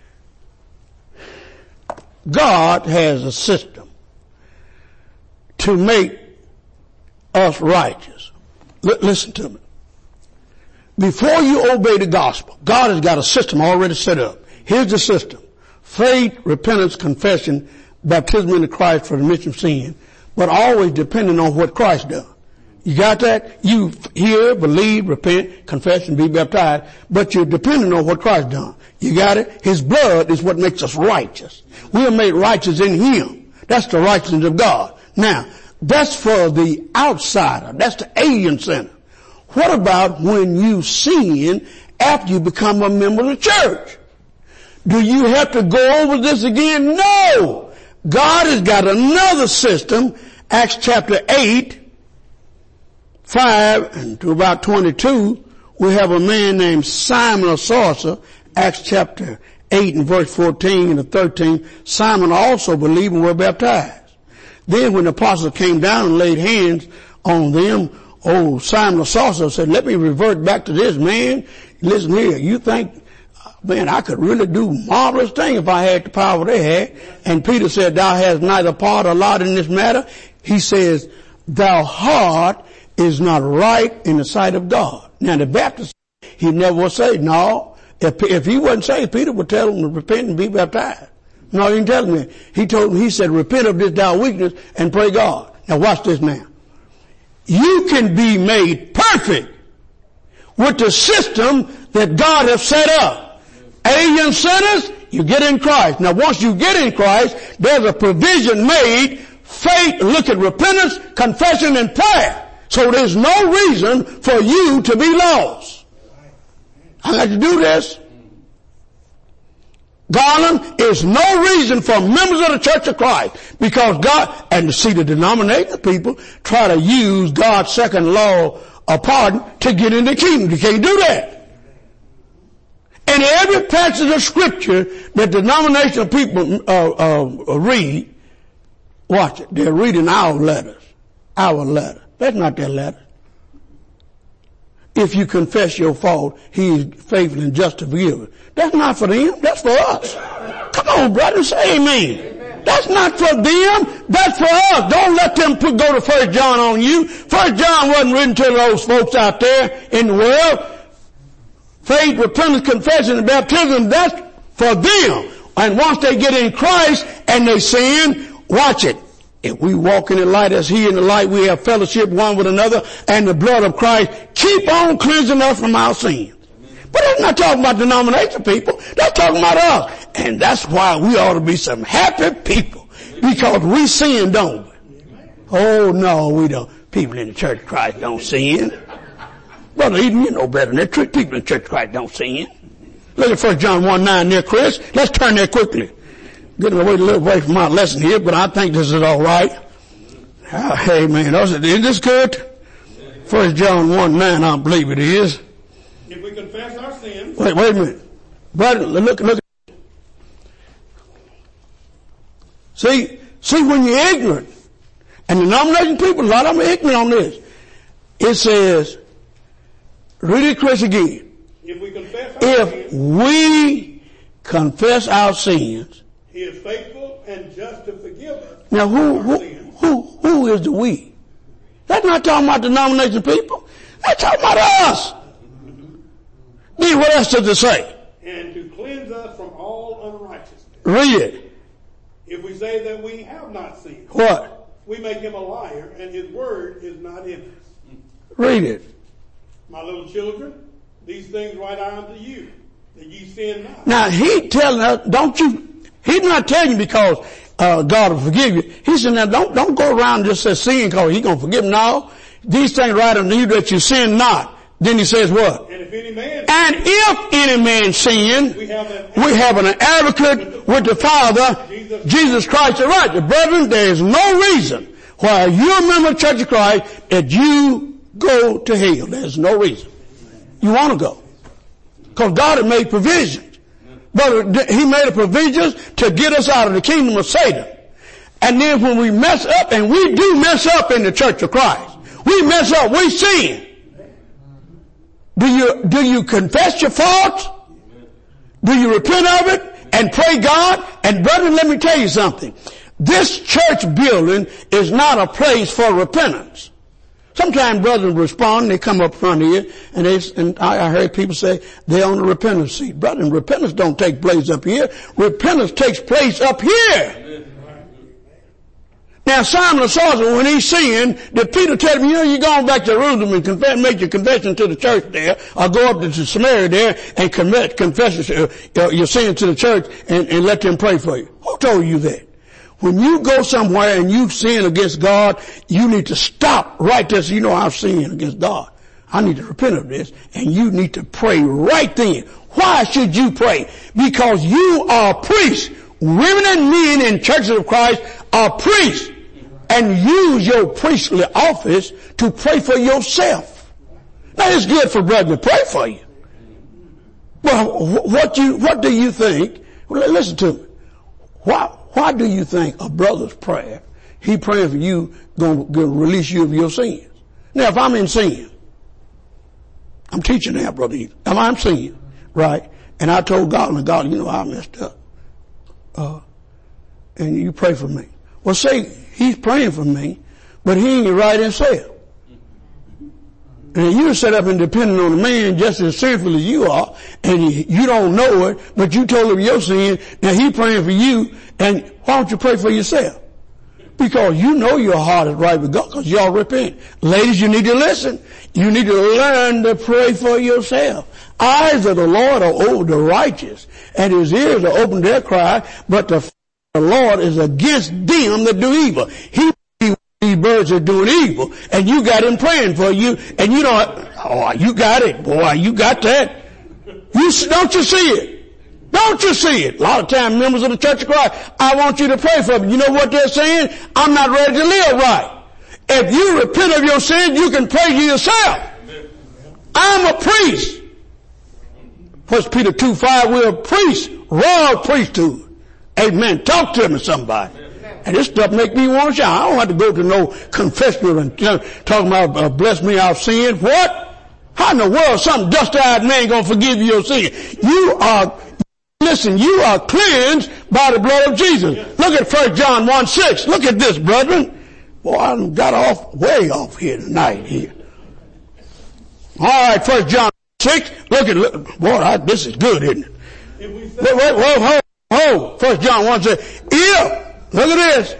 God has a system to make us righteous. L- listen to me. Before you obey the gospel, God has got a system already set up. Here's the system. Faith, repentance, confession, baptism into Christ for the remission of sin, but always depending on what Christ does. You got that? You hear, believe, repent, confess, and be baptized, but you're depending on what Christ done. You got it? His blood is what makes us righteous. We are made righteous in Him. That's the righteousness of God. Now, that's for the outsider. That's the alien sinner. What about when you sin after you become a member of the church? Do you have to go over this again? No! God has got another system. Acts chapter eight, five and to about twenty-two, we have a man named Simon of Sorcerer. Acts chapter eight and verse fourteen and thirteen, Simon also believed and were baptized. Then when the apostles came down and laid hands on them, oh, Simon of Sorcerer said, let me revert back to this, man. Listen here, you think, man, I could really do marvelous things if I had the power they had. And Peter said, thou hast neither part or lot in this matter. He says, thou heart is not right in the sight of God. Now the Baptist, he never will say, no, if, if he wasn't saved, Peter would tell him to repent and be baptized. No, he didn't tell him that. He told him, he said, repent of this thy weakness and pray God. Now watch this now. You can be made perfect with the system that God has set up. Alien sinners, you get in Christ. Now once you get in Christ, there's a provision made, faith, look at repentance, confession, and prayer. So there's no reason for you to be lost. I got to do this. Garland, is no reason for members of the Church of Christ, because God, and to see the denominational people try to use God's second law of pardon to get in the kingdom. You can't do that. And every passage of scripture that denominational people uh, uh, read, watch it, they're reading our letters. Our letter. That's not their letter. If you confess your fault, He is faithful and just to forgive it. That's not for them. That's for us. Come on, brother, say amen. Amen. That's not for them. That's for us. Don't let them put, go to First John on you. First John wasn't written to those folks out there in the world. Faith, repentance, confession, and baptism, that's for them. And once they get in Christ and they sin, watch it. If we walk in the light as He in the light, we have fellowship one with another, and the blood of Christ keep on cleansing us from our sins. But that's not talking about denomination people. That's talking about us. And that's why we ought to be some happy people. Because we sin, don't we? Oh, no, we don't. People in the Church of Christ don't sin. Brother Eden, you know better than that. People in the Church of Christ don't sin. Look at First John one nine there, Chris. Let's turn there quickly. Getting away a little away from my lesson here, but I think this is all right. Uh, amen. Is this good? First John one nine, I believe it is. If we confess our sins. Wait, wait a minute. Brother, look, look. See, see when you're ignorant, and the denomination people, a lot of them are ignorant on this. It says, read it, Chris, again. If we confess our if sins. we confess our sins. He is faithful and just to forgive us. Now who, who, who, who is the we? That's not talking about denomination people. That's talking about us. Then what else does it say? And to cleanse us from all unrighteousness. Read it. If we say that we have not sinned. What? We make Him a liar and His word is not in us. Read it. My little children, these things write I unto you, that ye sin not. Now He telling us, don't you, He's not telling you because uh, God will forgive you. He said, now don't, don't go around and just say sin because He's going to forgive. No. These things write unto you that you sin not. Then He says what? And if any man, and if any man sin, we have an, we have an advocate with the Father, Jesus, Jesus Christ the righteous. Brethren, there is no reason why you're a member of the Church of Christ that you go to hell. There's no reason. You want to go. Because God had made provisions. But He made a provisions to get us out of the kingdom of Satan. And then when we mess up, and we do mess up in the Church of Christ, we mess up, we sin. Do you, do you confess your faults? Do you repent of it and pray God? And brethren, let me tell you something. This church building is not a place for repentance. Sometimes brethren respond, they come up front here, and they, and I heard people say they're on the repentance seat. Brethren, repentance don't take place up here. Repentance takes place up here. Now, Simon the sorcerer, when he sinned, did Peter tell him, you know, you're going back to Jerusalem and confess, make your confession to the church there, or go up to Samaria there and commit, confess your sin to the church and, and let them pray for you? Who told you that? When you go somewhere and you sin against God, you need to stop right there. So you know, I've sinned against God. I need to repent of this, and you need to pray right then. Why should you pray? Because you are priests. Women and men in churches of Christ are priests. And use your priestly office to pray for yourself. Now, it's good for brethren to pray for you. Well, what you, what do you think? Well, listen to me. Why, why do you think a brother's prayer, he praying for you, going to release you of your sins? Now, if I'm in sin, I'm teaching now, brother. If I'm sin, right? And I told God, and God, you know, I messed up. Uh, and you pray for me. Well, say, he's praying for me, but he ain't right himself. And you set up and depending on the man just as sinful as you are, and you don't know it, but you told him your sin, now he praying for you, and why don't you pray for yourself? Because you know your heart is right with God, because y'all repent. Ladies, you need to listen. You need to learn to pray for yourself. Eyes of the Lord are over the righteous, and his ears are open to their cry, but the The Lord is against them that do evil. He these birds are doing evil, and you got him praying for you, and you don't, oh, you got it, boy, you got that. You, don't you see it? Don't you see it? A lot of times members of the Church of Christ, I want you to pray for me. You know what they're saying? I'm not ready to live right. If you repent of your sin, you can pray to yourself. I'm a priest. First Peter two five, we're a priest, royal priesthood. Amen. Talk to me, somebody. And this stuff make me want to shout. I don't have to go to no confessional and you know, talking about uh, bless me out sin. What? How in the world some dust-eyed man gonna forgive you your sin? You are, listen, you are cleansed by the blood of Jesus. Look at First John one six. Look at this, brethren. Boy, I got off, way off here tonight here. All right, First John six. Look at, look, boy, I, this is good, isn't it? Wait, wait, wait, hold. Oh, First John one says, if, look at this,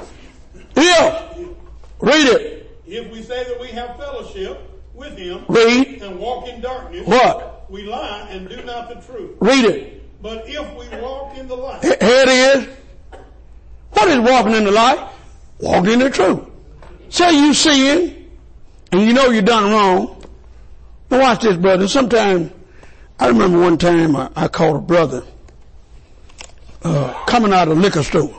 if, read it. If we say that we have fellowship with him, read, and walk in darkness, what? We lie and do not the truth. Read it. But if we walk in the light. Here it is. What is walking in the light? Walking in the truth. Say you sin, and you know you done wrong. Now watch this, brother. Sometimes, I remember one time I, I called a brother, Uh, coming out of the liquor store.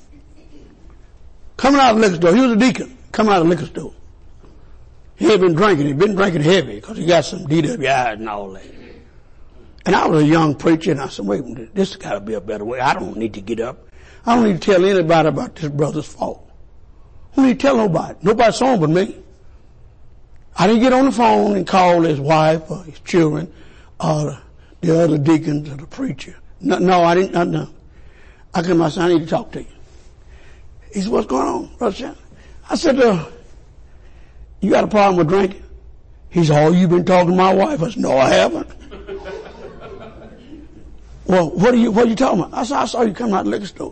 Coming out of the liquor store. He was a deacon. Coming out of the liquor store. He had been drinking. He'd been drinking heavy because he got some D W Is and all that. And I was a young preacher, and I said, wait a minute, this has got to be a better way. I don't need to get up. I don't need to tell anybody about this brother's fault. I don't need to tell nobody. Nobody saw him but me. I didn't get on the phone and call his wife or his children or the other deacons or the preacher. No, no I didn't. No, no. I came, I said, I need to talk to you. He said, what's going on, Brother Shannon? I said, uh, you got a problem with drinking? He said, oh, you've been talking to my wife? I said, no, I haven't. Well, what are you, what are you talking about? I said, I saw you coming out of the liquor store.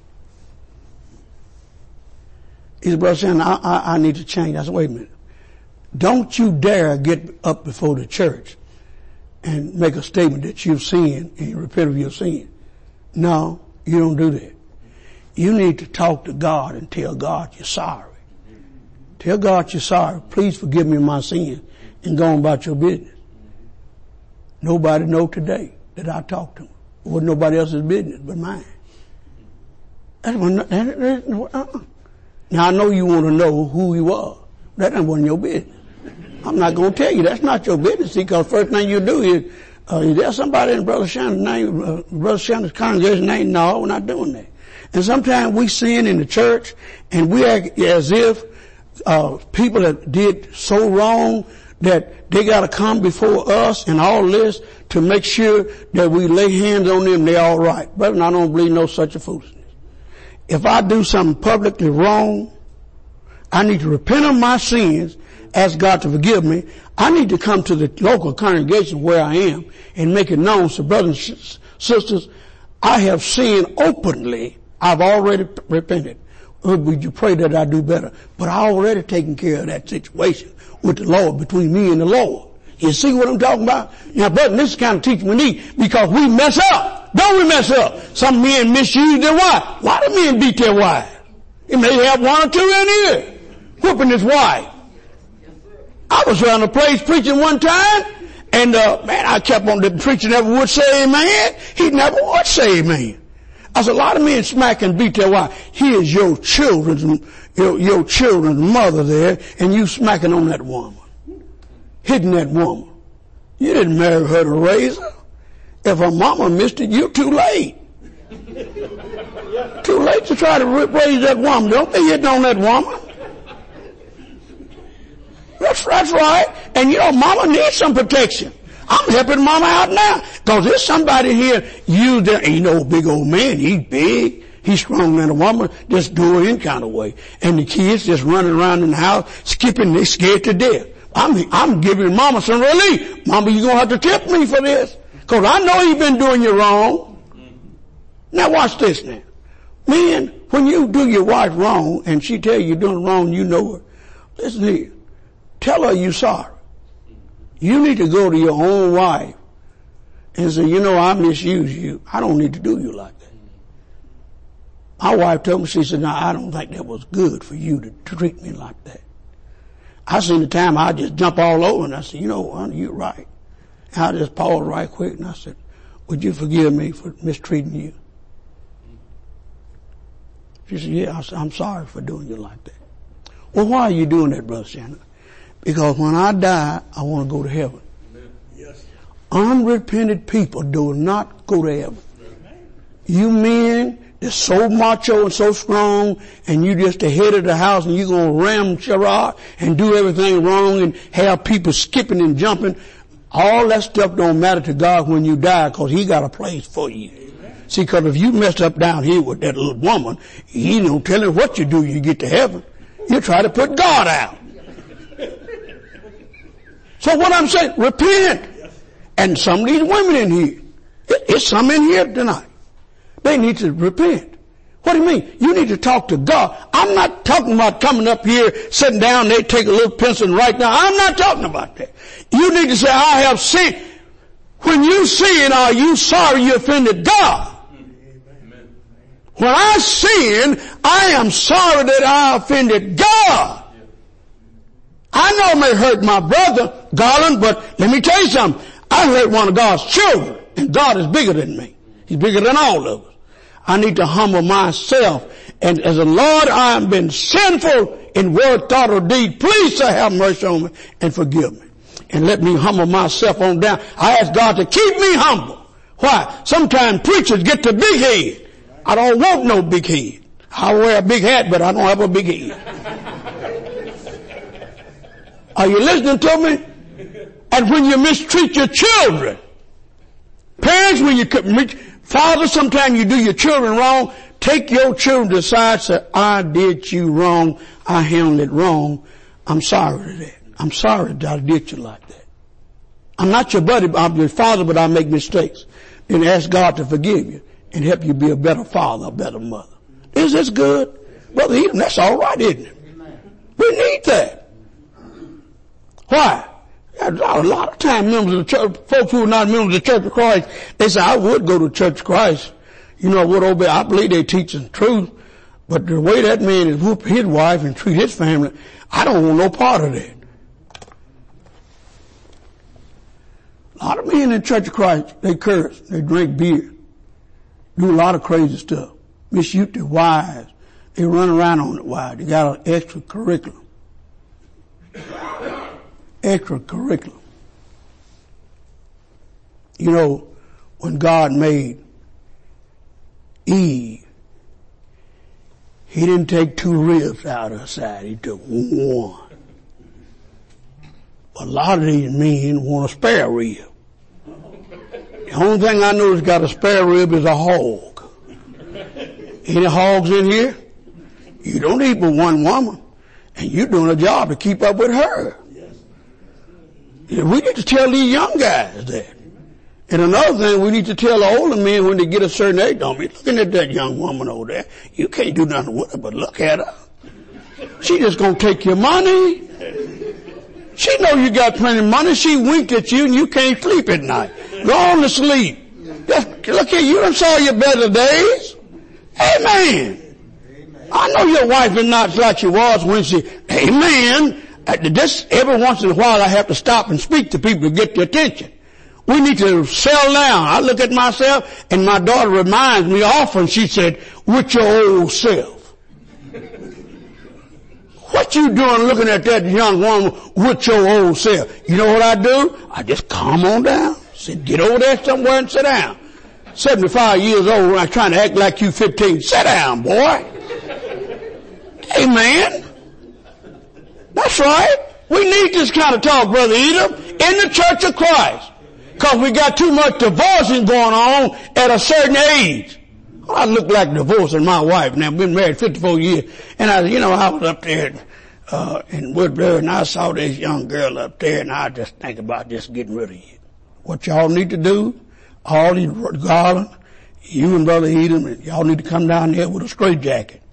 He said, Brother Shannon, I, I, I need to change. I said, wait a minute. Don't you dare get up before the church and make a statement that you've sinned and you repent of your sin. No. You don't do that. You need to talk to God and tell God you're sorry. Tell God you're sorry. Please forgive me my sin and go on about your business. Nobody know today that I talked to him. It wasn't nobody else's business but mine. That wasn't, that, that, uh-uh. Now I know you want to know who he was. That wasn't your business. I'm not going to tell you. That's not your business, because first thing you do is, Uh, is there somebody in Brother Shannon's name, uh, Brother Shannon's congregation name? No, we're not doing that. And sometimes we sin in the church and we act as if, uh, people that did so wrong that they got to come before us and all this to make sure that we lay hands on them, they're all right. But I don't believe no such a foolishness. If I do something publicly wrong, I need to repent of my sins, ask God to forgive me. I need to come to the local congregation where I am and make it known. So brothers and sisters, I have sinned openly. I've already repented. Would you pray that I do better? But I already taken care of that situation with the Lord, between me and the Lord. You see what I'm talking about? Now, brother, this is the kind of teaching we need, because we mess up. Don't we mess up? Some men misuse their wife. A lot of men beat their wives. He may have one or two in here whooping his wife. I was around the place preaching one time, and uh man, I kept on, the preacher never would say amen. He never would say amen. I said, a lot of men smack and beat their wife. Here's your children's, your, your children's mother there, and you smacking on that woman. Hitting that woman. You didn't marry her to raise her. If her mama missed it, you're too late. Too late to try to raise that woman. Don't be hitting on that woman. That's, that's right. And you know, mama needs some protection. I'm helping mama out now. Cause there's somebody here, you there, ain't no big old man, he's big, he's stronger than a woman, just do it any kind of way. And the kids just running around in the house, skipping, they scared to death. I'm, I'm giving mama some relief. Mama, you're gonna have to tip me for this. Cause I know you've been doing you wrong. Now watch this now. Man, when you do your wife wrong, and she tell you you're doing wrong, you know her. Listen here. Tell her you're sorry. You need to go to your own wife and say, you know, I misuse you. I don't need to do you like that. My wife told me, she said, no, I don't think that was good for you to treat me like that. I seen the time I just jump all over, and I said, you know, honey, you're right. And I just paused right quick, and I said, would you forgive me for mistreating you? She said, yeah. I said, I'm sorry for doing you like that. Well, why are you doing that, Brother Shannon? Because when I die, I want to go to heaven. Yes. Unrepented people do not go to heaven. Amen. You men that's so macho and so strong, and you just the head of the house, and you're going to ram charade and do everything wrong and have people skipping and jumping. All that stuff don't matter to God when you die, because he got a place for you. Amen. See, because if you messed up down here with that little woman, he don't tell her what you do, you get to heaven. You try to put God out. So what I'm saying, repent. And some of these women in here, it's some in here tonight. They need to repent. What do you mean? You need to talk to God. I'm not talking about coming up here, sitting down, they take a little pencil and write down. I'm not talking about that. You need to say, I have sinned. When you sin, are you sorry you offended God? Amen. When I sin, I am sorry that I offended God. I know it may hurt my brother, Garland, but let me tell you something. I hurt one of God's children, and God is bigger than me. He's bigger than all of us. I need to humble myself. And as a Lord, I have been sinful in word, thought, or deed. Please, sir, have mercy on me and forgive me. And let me humble myself on down. I ask God to keep me humble. Why? Sometimes preachers get the big head. I don't want no big head. I wear a big hat, but I don't have a big head. Are you listening to me? And when you mistreat your children, parents, when you father, sometimes you do your children wrong. Take your children to the side, say, I did you wrong. I handled it wrong. I'm sorry to that. I'm sorry that I did you like that. I'm not your buddy, I'm your father, but I make mistakes. Then ask God to forgive you and help you be a better father, a better mother. Is this good? Brother Eden, that's all right, isn't it? We need that. Why? A lot of time members of the church, folks who are not members of the Church of Christ, they say, I would go to Church of Christ. You know, I would obey. I believe they teach the truth. But the way that man is whoop his wife and treat his family, I don't want no part of that. A lot of men in the Church of Christ, they curse, they drink beer, do a lot of crazy stuff, misuse their wives. They run around on the wives. They got an extra curriculum. Extracurricular. You know, when God made Eve, he didn't take two ribs out of her side. He took one. a lot of these men want a spare rib. The only thing I know that's got a spare rib is a hog. Any hogs in here? You don't eat with one woman, and you're doing a job to keep up with her. We need to tell these young guys that. And another thing, we need to tell the older men when they get a certain age, don't be looking at that young woman over there. You can't do nothing with her but look at her. She just gonna take your money. She know you got plenty of money. She winked at you and you can't sleep at night. Go on to sleep. Just look at you, done saw your better days. Amen. I know your wife is not like she was when she, amen. This, every once in a while I have to stop and speak to people to get their attention. We need to settle down. I look at myself and my daughter reminds me often, she said, with your old self. What you doing looking at that young woman with your old self? You know what I do? I just calm on down. Said, get over there somewhere and sit down. seventy-five years old, I'm trying to act like you fifteen. Sit down, boy. Amen. That's right. We need this kind of talk, Brother Edom, in the Church of Christ. Because we got too much divorcing going on at a certain age. Well, I look like divorcing my wife now. I've been married fifty-four years. And I, you know, I was up there uh, in Woodbury and I saw this young girl up there and I just think about just getting rid of you. What y'all need to do, all these Garland, you and Brother Edom, y'all need to come down there with a straitjacket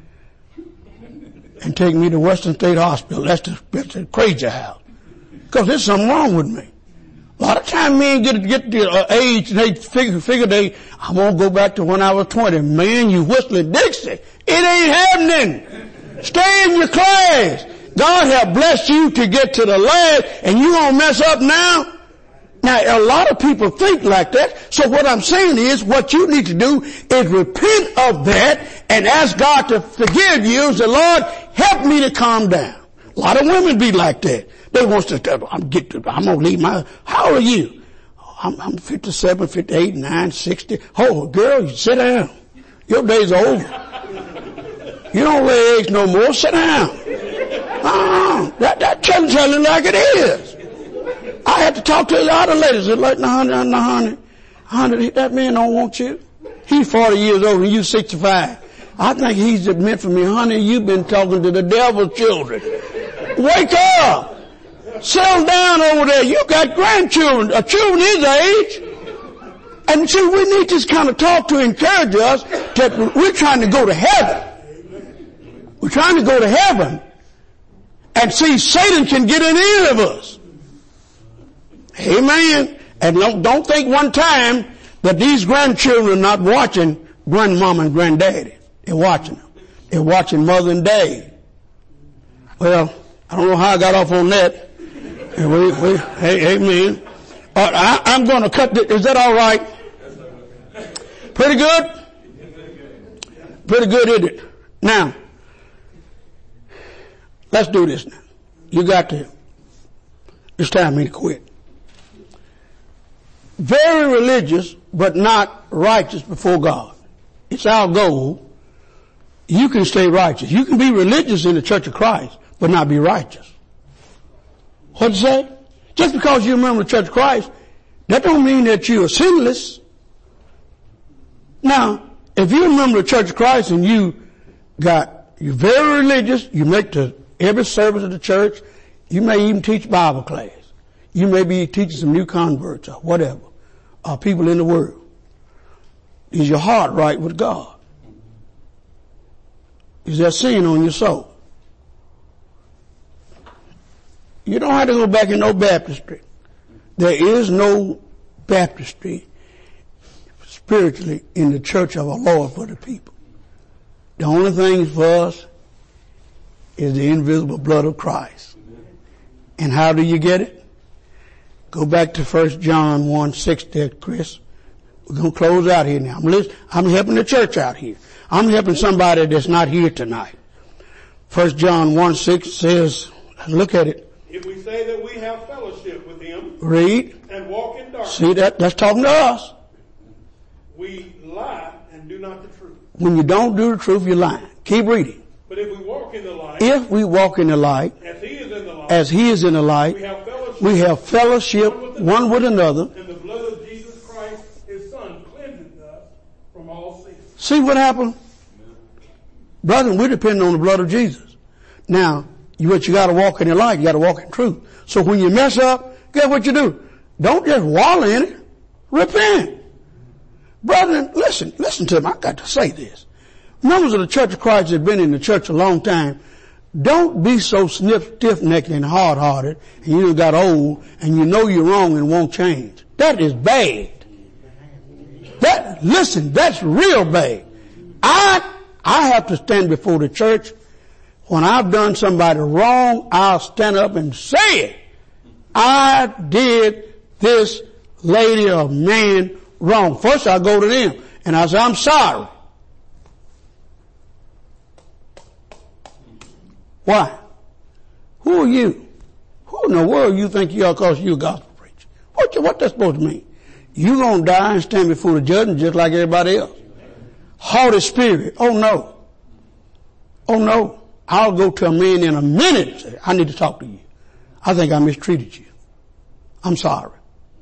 and take me to Western State Hospital. That's the, that's the crazy house. Because there's something wrong with me. A lot of times men get, get the uh, age and they figure, figure they, I won't go back to when I was twenty. Man, you whistling Dixie. It ain't happening. Stay in your class. God have blessed you to get to the last and you gonna mess up now? Now, a lot of people think like that. So what I'm saying is what you need to do is repent of that and ask God to forgive you. Say, Lord, help me to calm down. A lot of women be like that. They want to, I'm get to, I'm going to leave my, how are you? I'm, I'm fifty-seven, fifty-eight, nine, sixty. Oh, girl, you sit down. Your days are over. You don't lay eggs no more. Sit down. Uh-uh. That, that telling, telling like it is. I had to talk to a lot of ladies. They're like, no, honey, no, honey. Honey, that man don't want you. He's forty years old and you sixty-five. I think he's meant for me. Honey, you've been talking to the devil's children. Wake up. Settle down over there. You got grandchildren, uh, children his age. And see, we need this kind of talk to encourage us that we're trying to go to heaven. We're trying to go to heaven. And see, Satan can get in any of us. Amen. And don't, don't think one time that these grandchildren are not watching grandmama and granddaddy. They're watching them. They're watching mother and dad. Well, I don't know how I got off on that. And we, we, hey, amen. Uh, I, I'm going to cut this. Is that all right? Pretty good? Pretty good, isn't it? Now, let's do this now. You got to, it's time for me to quit. Very religious, but not righteous before God. It's our goal. You can stay righteous. You can be religious in the Church of Christ, but not be righteous. What'd you say? Just because you remember the Church of Christ, that don't mean that you are sinless. Now, if you remember the Church of Christ and you got, you're very religious, you make the, every service of the church, you may even teach Bible class. You may be teaching some new converts or whatever, or people in the world. Is your heart right with God? Is there sin on your soul? You don't have to go back in no baptistry. There is no baptistry spiritually in the church of our Lord for the people. The only thing for us is the invisible blood of Christ. And how do you get it? Go back to First John one six there, Chris. We're going to close out here now. I'm, listening, I'm helping the church out here. I'm helping somebody that's not here tonight. First John one six says, look at it. If we say that we have fellowship with him, read, and walk in darkness, see that? That's talking to us. We lie and do not the truth. When you don't do the truth, you're lying. Keep reading. But if we walk in the light, if we walk in the light, as he is in the light, as he is in the light, we have fellowship fellowship, we have fellowship one with, one with another. And the blood of Jesus Christ, his son, cleanses us from all sin. See what happened? Brethren, we depend on the blood of Jesus. Now, you, what you gotta walk in your life, you gotta walk in truth. So when you mess up, guess what you do? Don't just wallow in it. Repent. Brethren, listen, listen to me. I got to say this. Members of the Church of Christ that have been in the church a long time, don't be so stiff-necked and hard-hearted, and you got old, and you know you're wrong and won't change. That is bad. That, listen, that's real bad. I, I have to stand before the church. When I've done somebody wrong, I'll stand up and say it. I did this lady or man wrong. First I go to them and I say, I'm sorry. Why? Who are you? Who in the world you think you are because you're a gospel preacher? What, what that's supposed to mean? You gonna die and stand before the judge just like everybody else. Haughty spirit. Oh no. Oh no. I'll go to a man in a minute and say, I need to talk to you. I think I mistreated you. I'm sorry.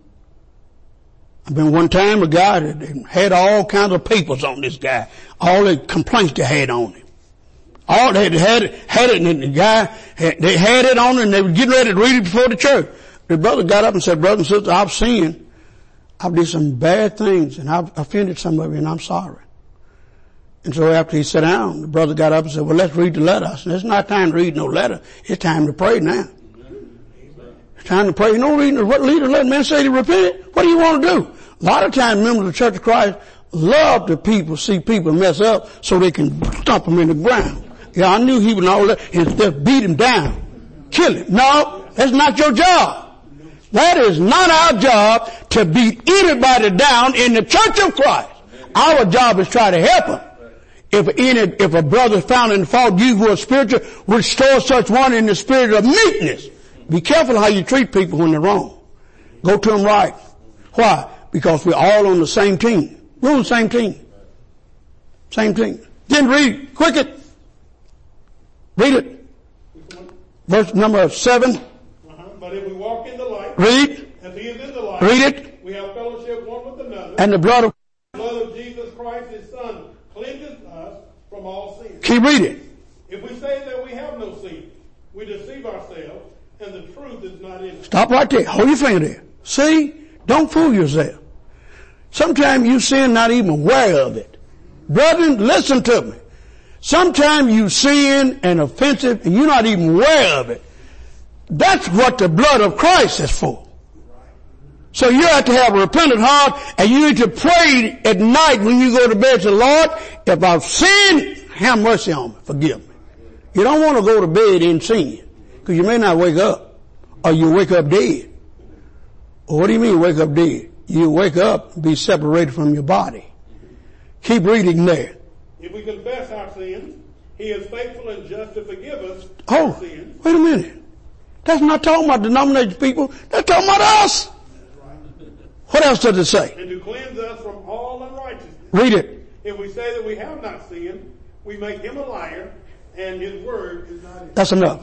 I've been one time a guy that had all kinds of papers on this guy. All the complaints they had on him. All they had it, had it, and the guy, had, they had it on, and they were getting ready to read it before the church. The brother got up and said, brother and sister, I've sinned. I've did some bad things, and I've offended some of you, and I'm sorry. And so after he sat down, the brother got up and said, well, let's read the letter. I said, it's not time to read no letter. It's time to pray now. It's time to pray. You don't read the leader, let man say to repent. What do you want to do? A lot of times members of the Church of Christ love the people, see people mess up so they can stomp them in the ground. Yeah, I knew he would all that, and just beat him down. Kill him. No, that's not your job. That is not our job to beat anybody down in the Church of Christ. Our job is try to help them. If any, if a brother found in fault, you who are spiritual, restore such one in the spirit of meekness. Be careful how you treat people when they're wrong. Go to them right. Why? Because we're all on the same team. We're on the same team. Same team. Then read, quick it. Read it. Verse number seven. Uh-huh. But if we walk in the light, read. As he is in the light, read it. We have fellowship one with another. And the blood of, the blood of Jesus Christ, his son, cleanses us from all sin. Keep reading. If we say that we have no sin, we deceive ourselves, and the truth is not in us. Stop right there. Hold your finger there. See? Don't fool yourself. Sometimes you sin not even aware of it. Brethren, listen to me. Sometimes you sin and offensive and you're not even aware of it. That's what the blood of Christ is for. So you have to have a repentant heart, and you need to pray at night when you go to bed. Say, Lord, if I've sinned, have mercy on me. Forgive me. You don't want to go to bed in sin, because you may not wake up, or you wake up dead. Well, what do you mean wake up dead? You wake up and be separated from your body. Keep reading there. If we confess our sins, he is faithful and just to forgive us oh, our sins. Wait a minute. That's not talking about denomination people. That's talking about us. What else does it say? And to cleanse us from all unrighteousness. Read it. If we say that we have not sinned, we make him a liar, and his word is not in us. That's enough.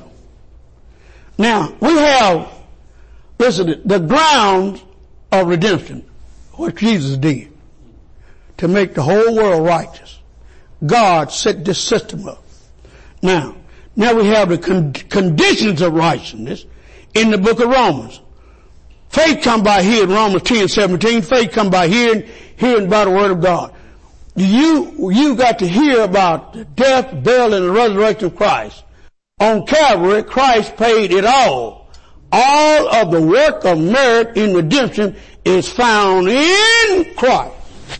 Now, we have, listen, the grounds of redemption, what Jesus did to make the whole world righteous. God set this system up. Now, now we have the con- conditions of righteousness in the book of Romans. Faith come by hearing, Romans ten seventeen. Faith come by hearing, hearing by the word of God. You, you got to hear about the death, burial, and the resurrection of Christ. On Calvary, Christ paid it all. All of the work of merit in redemption is found in Christ.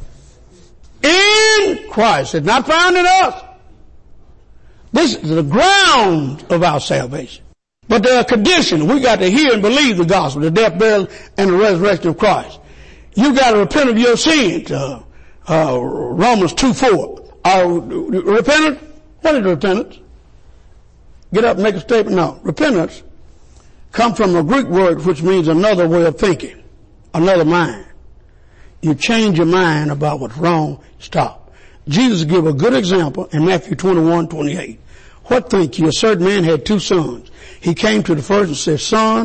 In Christ. It's not found in us. This is the ground of our salvation. But there are conditions. We got to hear and believe the gospel, the death, burial, and the resurrection of Christ. You got to repent of your sins. Uh, uh, Romans two four. Uh, repentance? What is repentance? Get up and make a statement. No. Repentance comes from a Greek word which means another way of thinking, another mind. You change your mind about what's wrong, stop. Jesus gave a good example in Matthew twenty-one twenty-eight. What think you? A certain man had two sons. He came to the first and said, Son,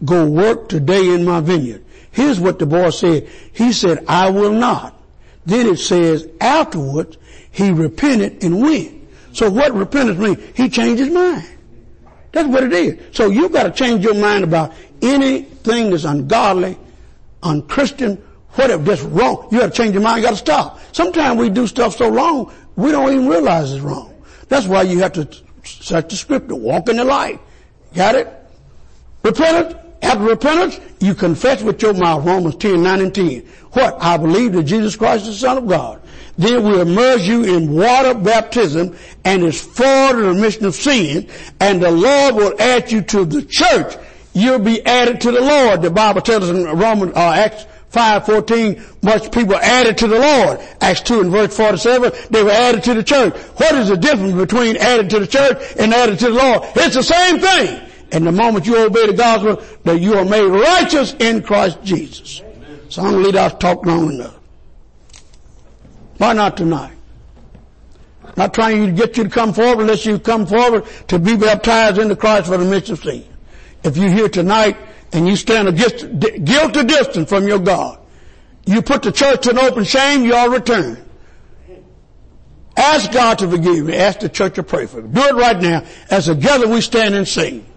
go work today in my vineyard. Here's what the boy said. He said, I will not. Then it says, afterwards, he repented and went. So what repentance means? He changed his mind. That's what it is. So you got to change your mind about anything that's ungodly, unchristian, whatever, that's wrong. You got to change your mind. You got to stop. Sometimes we do stuff so wrong, we don't even realize it's wrong. That's why you have to search the scripture, walk in the light. Got it? Repentance. After repentance, you confess with your mouth, Romans ten, nine and ten. What? I believe that Jesus Christ is the Son of God. Then we immerse you in water baptism, and it's for the remission of sin, and the Lord will add you to the church. You'll be added to the Lord. The Bible tells us in Romans, uh, Acts five fourteen, much people added to the Lord. Acts two and verse forty-seven, they were added to the church. What is the difference between added to the church and added to the Lord? It's the same thing. And the moment you obey the gospel, that you are made righteous in Christ Jesus. Amen. So I'm going to lead out to talk long enough. Why not tonight? Not trying to get you to come forward unless you come forward to be baptized into Christ for the remission of sin. If you're here tonight and you stand a guilty distance from your God, you put the church to an open shame, you are returned. Ask God to forgive you. Ask the church to pray for you. Do it right now as together we stand and sing.